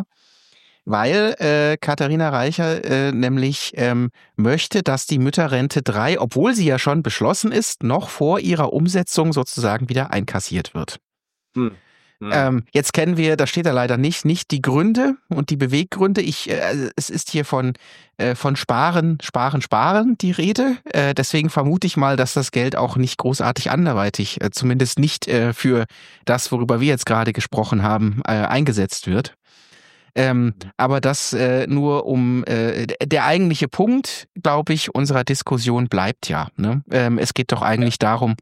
weil äh, Katharina Reiche äh, nämlich ähm, möchte, dass die Mütterrente drei, obwohl sie ja schon beschlossen ist, noch vor ihrer Umsetzung sozusagen wieder einkassiert wird. Hm. Hm. Ähm, jetzt kennen wir, da steht da leider nicht, nicht die Gründe und die Beweggründe. Ich, äh, es ist hier von, äh, von Sparen, Sparen, Sparen die Rede. Äh, deswegen vermute ich mal, dass das Geld auch nicht großartig anderweitig, äh, zumindest nicht äh, für das, worüber wir jetzt gerade gesprochen haben, äh, eingesetzt wird. Ähm, aber das äh, nur um, äh, der eigentliche Punkt, glaube ich, unserer Diskussion bleibt ja. Ne? Ähm, es geht doch eigentlich darum,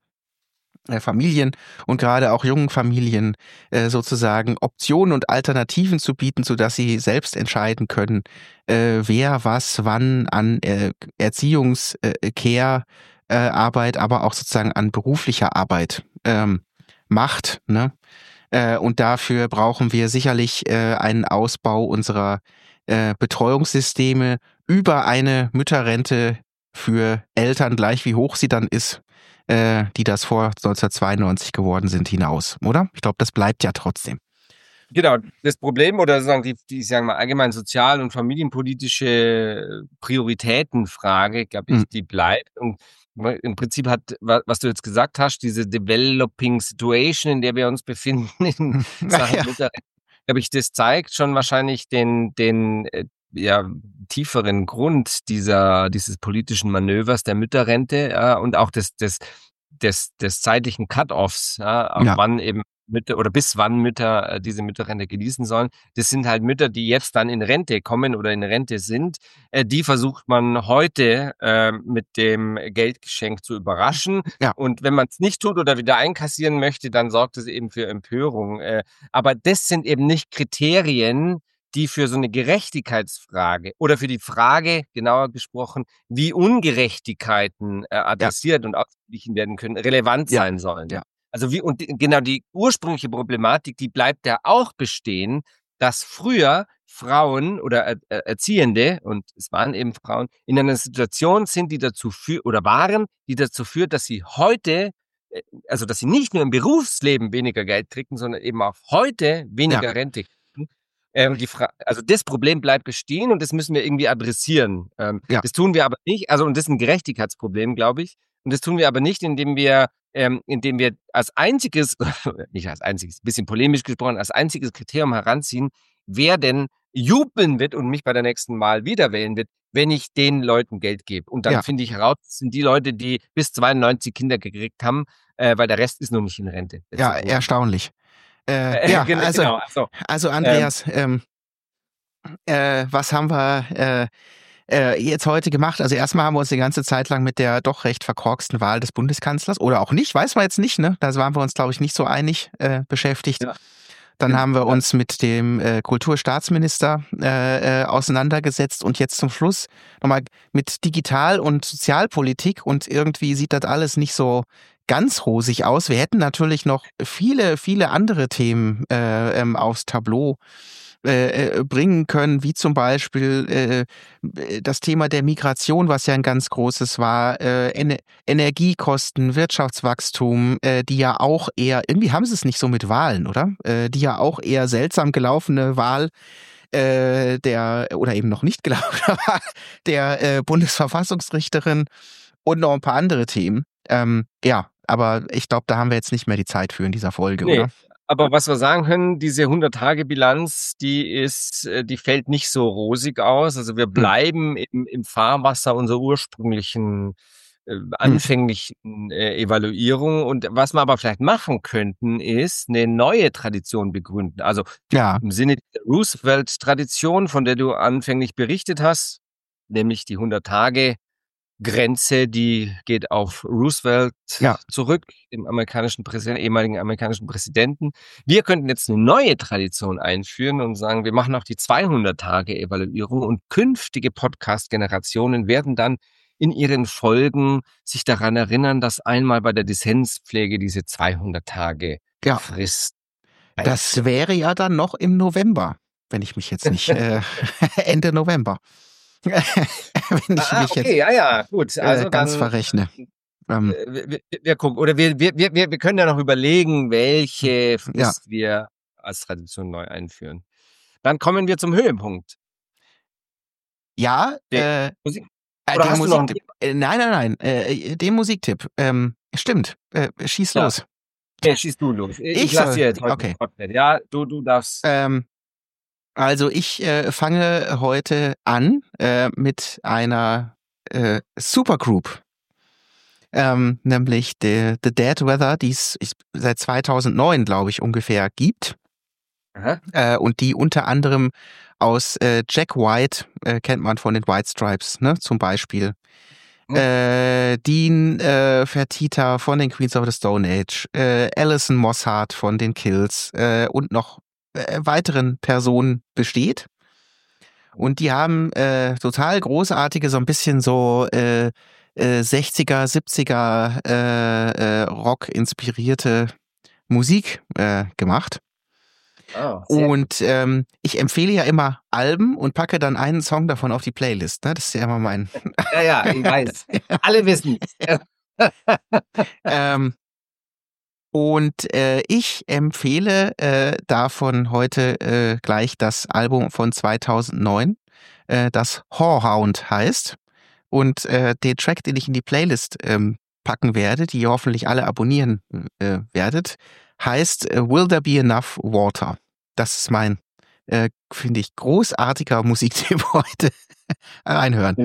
Familien und gerade auch jungen Familien äh, sozusagen Optionen und Alternativen zu bieten, sodass sie selbst entscheiden können, äh, wer was wann an äh, Erziehungs-, äh, Care-Arbeit, äh, aber auch sozusagen an beruflicher Arbeit ähm, macht. Ne? Äh, und dafür brauchen wir sicherlich äh, einen Ausbau unserer äh, Betreuungssysteme über eine Mütterrente für Eltern, gleich wie hoch sie dann ist, äh, die das vor neunzehnhundertzweiundneunzig geworden sind, hinaus, oder? Ich glaube, das bleibt ja trotzdem. Genau, das Problem oder sagen die, die sagen wir allgemein sozial- und familienpolitische Prioritätenfrage, glaube ich, mhm. die bleibt. Und im Prinzip hat, was du jetzt gesagt hast, diese Developing Situation, in der wir uns befinden, in Sachen ja. Mütter, glaube ich, das zeigt schon wahrscheinlich den, den ja, tieferen Grund dieser, dieses politischen Manövers der Mütterrente ja, und auch des, des, des, des zeitlichen Cut-Offs, ja, ab ja. wann eben Mütter oder bis wann Mütter äh, diese Mütterrente genießen sollen. Das sind halt Mütter, die jetzt dann in Rente kommen oder in Rente sind. Äh, die versucht man heute äh, mit dem Geldgeschenk zu überraschen. Ja. Und wenn man es nicht tut oder wieder einkassieren möchte, dann sorgt es eben für Empörung. Äh, aber das sind eben nicht Kriterien, die für so eine Gerechtigkeitsfrage oder für die Frage, genauer gesprochen, wie Ungerechtigkeiten äh, adressiert ja. und ausgeglichen werden können, relevant ja. sein sollen. Ja. Also wie, und die, genau die ursprüngliche Problematik, die bleibt ja auch bestehen, dass früher Frauen oder er, Erziehende, und es waren eben Frauen, in einer Situation sind, die dazu führt, oder waren, die dazu führt, dass sie heute, also dass sie nicht nur im Berufsleben weniger Geld kriegen, sondern eben auch heute weniger ja. Rente kriegen. Ähm, die Fra- also das Problem bleibt bestehen und das müssen wir irgendwie adressieren. Ähm, ja. Das tun wir aber nicht, also und das ist ein Gerechtigkeitsproblem, glaube ich. Und das tun wir aber nicht, indem wir Ähm, indem wir als einziges, nicht als einziges, bisschen polemisch gesprochen, als einziges Kriterium heranziehen, wer denn jubeln wird und mich bei der nächsten Wahl wieder wählen wird, wenn ich den Leuten Geld gebe. Und dann ja. finde ich heraus, das sind die Leute, die bis zweiundneunzig Kinder gekriegt haben, äh, weil der Rest ist noch nicht in Rente. Das ja, erstaunlich. Äh, ja, genau, also, genau. Also, also Andreas, ähm, äh, was haben wir äh, Äh, jetzt heute gemacht? Also erstmal haben wir uns die ganze Zeit lang mit der doch recht verkorksten Wahl des Bundeskanzlers oder auch nicht, weiß man jetzt nicht, ne? Da waren wir uns, glaube ich, nicht so einig äh, beschäftigt. Ja. Dann ja. haben wir uns mit dem äh, Kulturstaatsminister äh, äh, auseinandergesetzt und jetzt zum Schluss nochmal mit Digital- und Sozialpolitik und irgendwie sieht das alles nicht so ganz rosig aus. Wir hätten natürlich noch viele, viele andere Themen äh, ähm, aufs Tableau äh, äh, bringen können, wie zum Beispiel äh, das Thema der Migration, was ja ein ganz großes war, äh, Ener- Energiekosten, Wirtschaftswachstum, äh, die ja auch eher, irgendwie haben sie es nicht so mit Wahlen, oder? Äh, die ja auch eher seltsam gelaufene Wahl äh, der, oder eben noch nicht gelaufene Wahl der äh, Bundesverfassungsrichterin und noch ein paar andere Themen. Ähm, ja, aber ich glaube, da haben wir jetzt nicht mehr die Zeit für in dieser Folge, Ne, oder? aber was wir sagen können, diese hundert-Tage-Bilanz, die ist äh, die fällt nicht so rosig aus. Also, wir Hm. bleiben im im Fahrwasser unserer ursprünglichen, äh, Hm. anfänglichen, äh, Evaluierung. Und was wir aber vielleicht machen könnten, ist 'ne neue Tradition begründen. Also, Ja. im Sinne der Roosevelt-Tradition, von der du anfänglich berichtet hast, nämlich die hundert Tage Grenze, die geht auf Roosevelt Ja. zurück, dem amerikanischen Präsidenten ehemaligen amerikanischen Präsidenten. Wir könnten jetzt 'ne neue Tradition einführen und sagen, wir machen auch die zweihundert-Tage-Evaluierung und künftige Podcast-Generationen werden dann in ihren Folgen sich daran erinnern, dass einmal bei der Dissenspflege diese zweihundert Tage Ja. Frist Das wäre ja dann noch im November, wenn ich mich jetzt nicht äh, Ende November. Wenn ich Ah, mich jetzt okay, ja, ja, gut. äh, Also, ganz dann, verrechne. Ähm, äh, wir wir wir gucken oder wir wir wir wir wir können ja noch überlegen, welche ja. Frist wir als Tradition neu einführen. Dann kommen wir zum Höhepunkt. Ja, Der äh, Musik äh, oder der hast du noch 'n Musiktipp. Tipp? Äh, nein, nein, nein, äh, den Musiktipp. Ähm, stimmt. Äh, schieß Ja. los. Ne, schieß du los. I ich Ich lasse soll. dir jetzt heute den Okay. Spotlight. Ja, du du darfst. Ähm, also ich äh, fange heute an äh, mit einer äh, Supergroup. Ähm, nämlich The, The Dead Weather, die es seit zweitausendneun, glaube ich, ungefähr gibt. Aha. Äh, und die unter anderem aus äh, Jack White, äh, kennt man von den White Stripes, ne, zum Beispiel. Hm. Äh, Dean äh, Fertita von den Queens of the Stone Age, äh, Alison Mosshart von den Kills äh, und noch äh, weiteren Personen besteht. Und die haben äh, total großartige, so ein bisschen so äh, äh, sechziger, siebziger äh, äh, Rock inspirierte Musik äh, gemacht. Oh, sehr gut. Und ähm, ich empfehle ja immer Alben und packe dann einen Song davon auf die Playlist. Ne? Das ist ja immer mein. Ja, ja, ich weiß. Alle wissen's. ähm, und äh, ich empfehle äh, davon heute äh, gleich das Album von zweitausendneun, äh, das Whorehound heißt. Und äh, den Track, den ich in die Playlist ähm, packen werde, die ihr hoffentlich alle abonnieren äh, werdet, heißt äh, Will There Be Enough Water? Das ist mein, äh, finde ich, großartiger Musiktipp heute. Reinhören.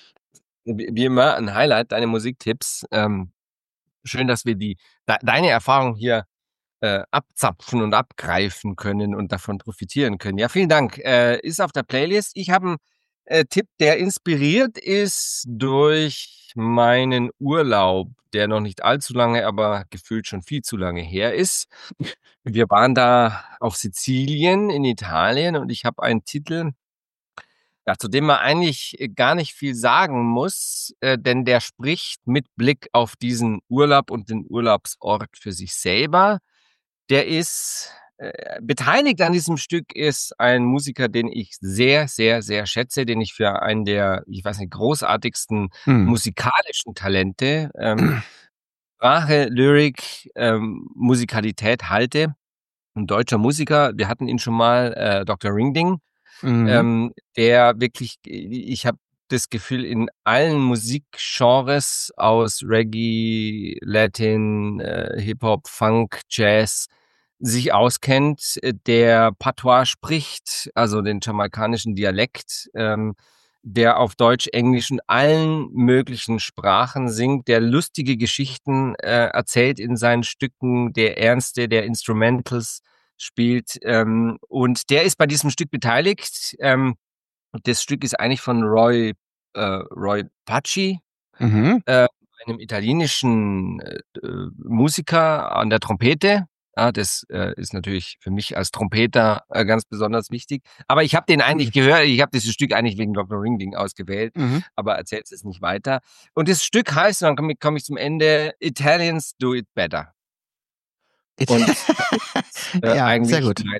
Wie wie immer ein Highlight, deine Musiktipps. Ähm, schön, dass wir die dei deine Erfahrung hier äh, abzapfen und abgreifen können und davon profitieren können. Ja, vielen Dank. Äh, ist auf der Playlist. Ich habe 'n äh, Tipp, der inspiriert ist durch meinen Urlaub, der noch nicht allzu lange, aber gefühlt schon viel zu lange her ist. Wir waren da auf Sizilien in Italien und ich habe einen Titel, ja, zu dem man eigentlich äh, gar nicht viel sagen muss, äh, denn der spricht mit Blick auf diesen Urlaub und den Urlaubsort für sich selber. Der ist äh, beteiligt an diesem Stück ist ein Musiker, den ich sehr, sehr, sehr schätze, den ich für einen der, ich weiß nicht, großartigsten Hm. musikalischen Talente, ähm, Sprache, Lyrik, ähm, Musikalität halte. 'N deutscher Musiker, wir hatten ihn schon mal, äh, Doktor Ringding, Mhm. ähm, der wirklich, ich habe das Gefühl, in allen Musikgenres aus Reggae, Latin, äh, Hip-Hop, Funk, Jazz sich auskennt, äh, der Patois spricht, also den jamaikanischen Dialekt, ähm, der auf Deutsch, Englisch in allen möglichen Sprachen singt, der lustige Geschichten äh, erzählt in seinen Stücken, der ernste, der Instrumentals spielt, ähm, und der ist bei diesem Stück beteiligt. Ähm, das Stück ist eigentlich von Roy äh, Roy Paci, Mhm. äh, einem italienischen äh, äh, Musiker an der Trompete. Ja, das äh, ist natürlich für mich als Trompeter äh, ganz besonders wichtig. Aber ich habe den eigentlich Mhm. gehört, ich habe dieses Stück eigentlich wegen Doktor Ringding ausgewählt, Mhm. aber erzähl's jetzt nicht weiter. Und das Stück heißt, und dann komme ich komme ich zum Ende, Italians Do It Better. It Und da ist äh, Ja, sehr eigentlich gut. mein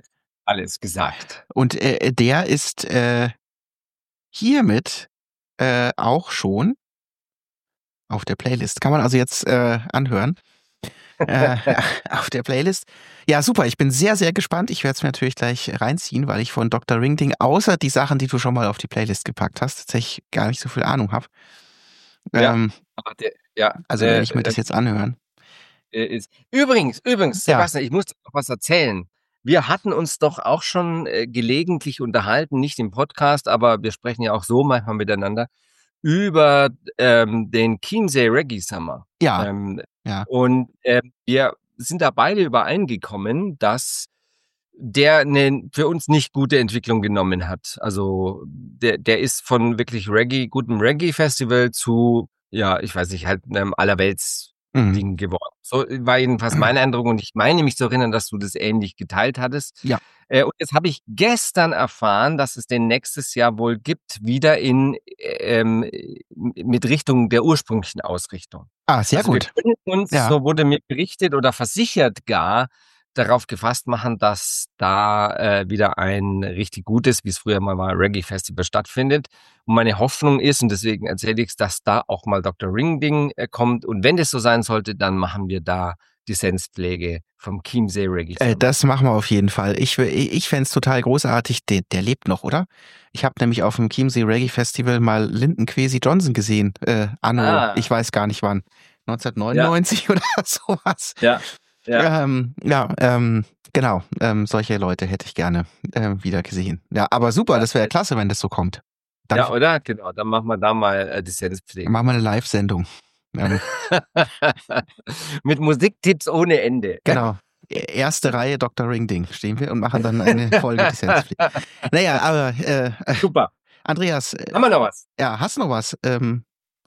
Alles gesagt. Und äh, der ist äh, hiermit äh, auch schon auf der Playlist. Kann man also jetzt äh, anhören. äh, auf der Playlist. Ja, super. Ich bin sehr, sehr gespannt. Ich werde es mir natürlich gleich reinziehen, weil ich von Doktor Ringding, außer die Sachen, die du schon mal auf die Playlist gepackt hast, tatsächlich gar nicht so viel Ahnung habe. Ja, Ähm, aber der, ja, also äh, werde ich mir das äh, jetzt anhören. äh, ist. Übrigens, übrigens, Ja. Sebastian, ich muss dir noch was erzählen. Wir hatten uns doch auch schon äh, gelegentlich unterhalten, nicht im Podcast, aber wir sprechen ja auch so manchmal miteinander, über ähm, den Chiemsee Reggae Summer. Ja. Ähm, Ja. und äh, wir sind da beide übereingekommen, dass der eine für uns nicht gute Entwicklung genommen hat. Also der, der ist von wirklich Reggae, gutem Reggae-Festival zu, ja, ich weiß nicht, halt einem Allerwelts-Ding Mhm. geworden. So war jedenfalls mein Eindruck und ich meine mich zu erinnern, dass du das ähnlich geteilt hattest. Ja. Äh, und jetzt habe ich gestern erfahren, dass es den nächstes Jahr wohl gibt, wieder in ähm, mit Richtung der ursprünglichen Ausrichtung. Ah, sehr Also wir gut. können uns, Ja. so wurde mir berichtet oder versichert gar, darauf gefasst machen, dass da äh, wieder ein richtig gutes, wie es früher mal war, Reggae-Festival stattfindet. Und meine Hoffnung ist, und deswegen erzähle ich es, dass da auch mal Doktor Ringding äh, kommt. Und wenn das so sein sollte, dann machen wir da die Senspflege vom Chiemsee Reggae Äh, Summer. das machen wir auf jeden Fall. Ich, ich, ich fände es total großartig. Der, der lebt noch, oder? Ich habe nämlich auf dem Chiemsee Reggae Festival mal Lyndon Kwesi Johnson gesehen. Äh, anno, Ah. ich weiß gar nicht wann. neunzehnhundertneunundneunzig ja. Oder sowas. Ja. Ja, ähm, ja ähm, genau. Ähm, solche Leute hätte ich gerne äh, wieder gesehen. Ja, aber super, ja, das wäre klasse, wenn das so kommt. Dann ja, oder? Genau, dann machen wir da mal äh, die Senspflege. machen wir eine Live-Sendung. Ähm, Mit Musiktipps ohne Ende. Genau. Erste Reihe Doktor Ringding stehen wir und machen dann eine Folge die Senspflege. Naja, aber äh, Super. Andreas, äh, Haben wir noch was? ja, hast du noch was? Ähm,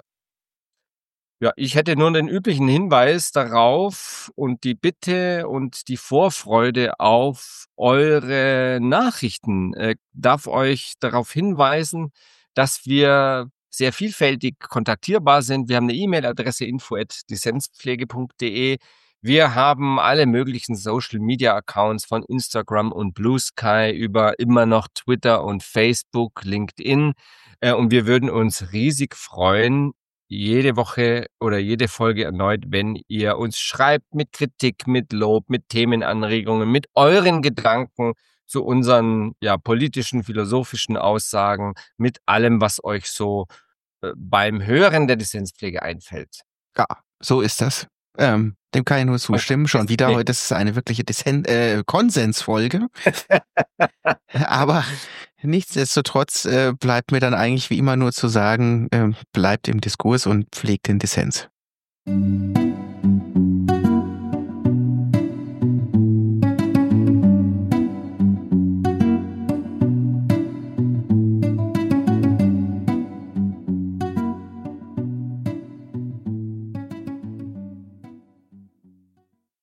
Ja, ich hätte nur den üblichen Hinweis darauf und die Bitte und die Vorfreude auf eure Nachrichten. Äh, darf euch darauf hinweisen, dass wir sehr vielfältig kontaktierbar sind. Wir haben eine E-Mail-Adresse info at dissenspflege punkt de. Wir haben alle möglichen Social-Media-Accounts von Instagram und Blue Sky über immer noch Twitter und Facebook, LinkedIn. Äh, und wir würden uns riesig freuen, jede Woche oder jede Folge erneut, wenn ihr uns schreibt mit Kritik, mit Lob, mit Themenanregungen, mit euren Gedanken zu unseren ja, politischen, philosophischen Aussagen, mit allem, was euch so äh, beim Hören der Dissenspflege einfällt. ja, so ist das. Ähm, dem kann ich nur zustimmen. Schon wieder, heute ist es eine wirkliche Dissens äh, Konsensfolge. Aber nichtsdestotrotz äh, bleibt mir dann eigentlich wie immer nur zu sagen, äh, bleibt im Diskurs und pflegt den Dissens.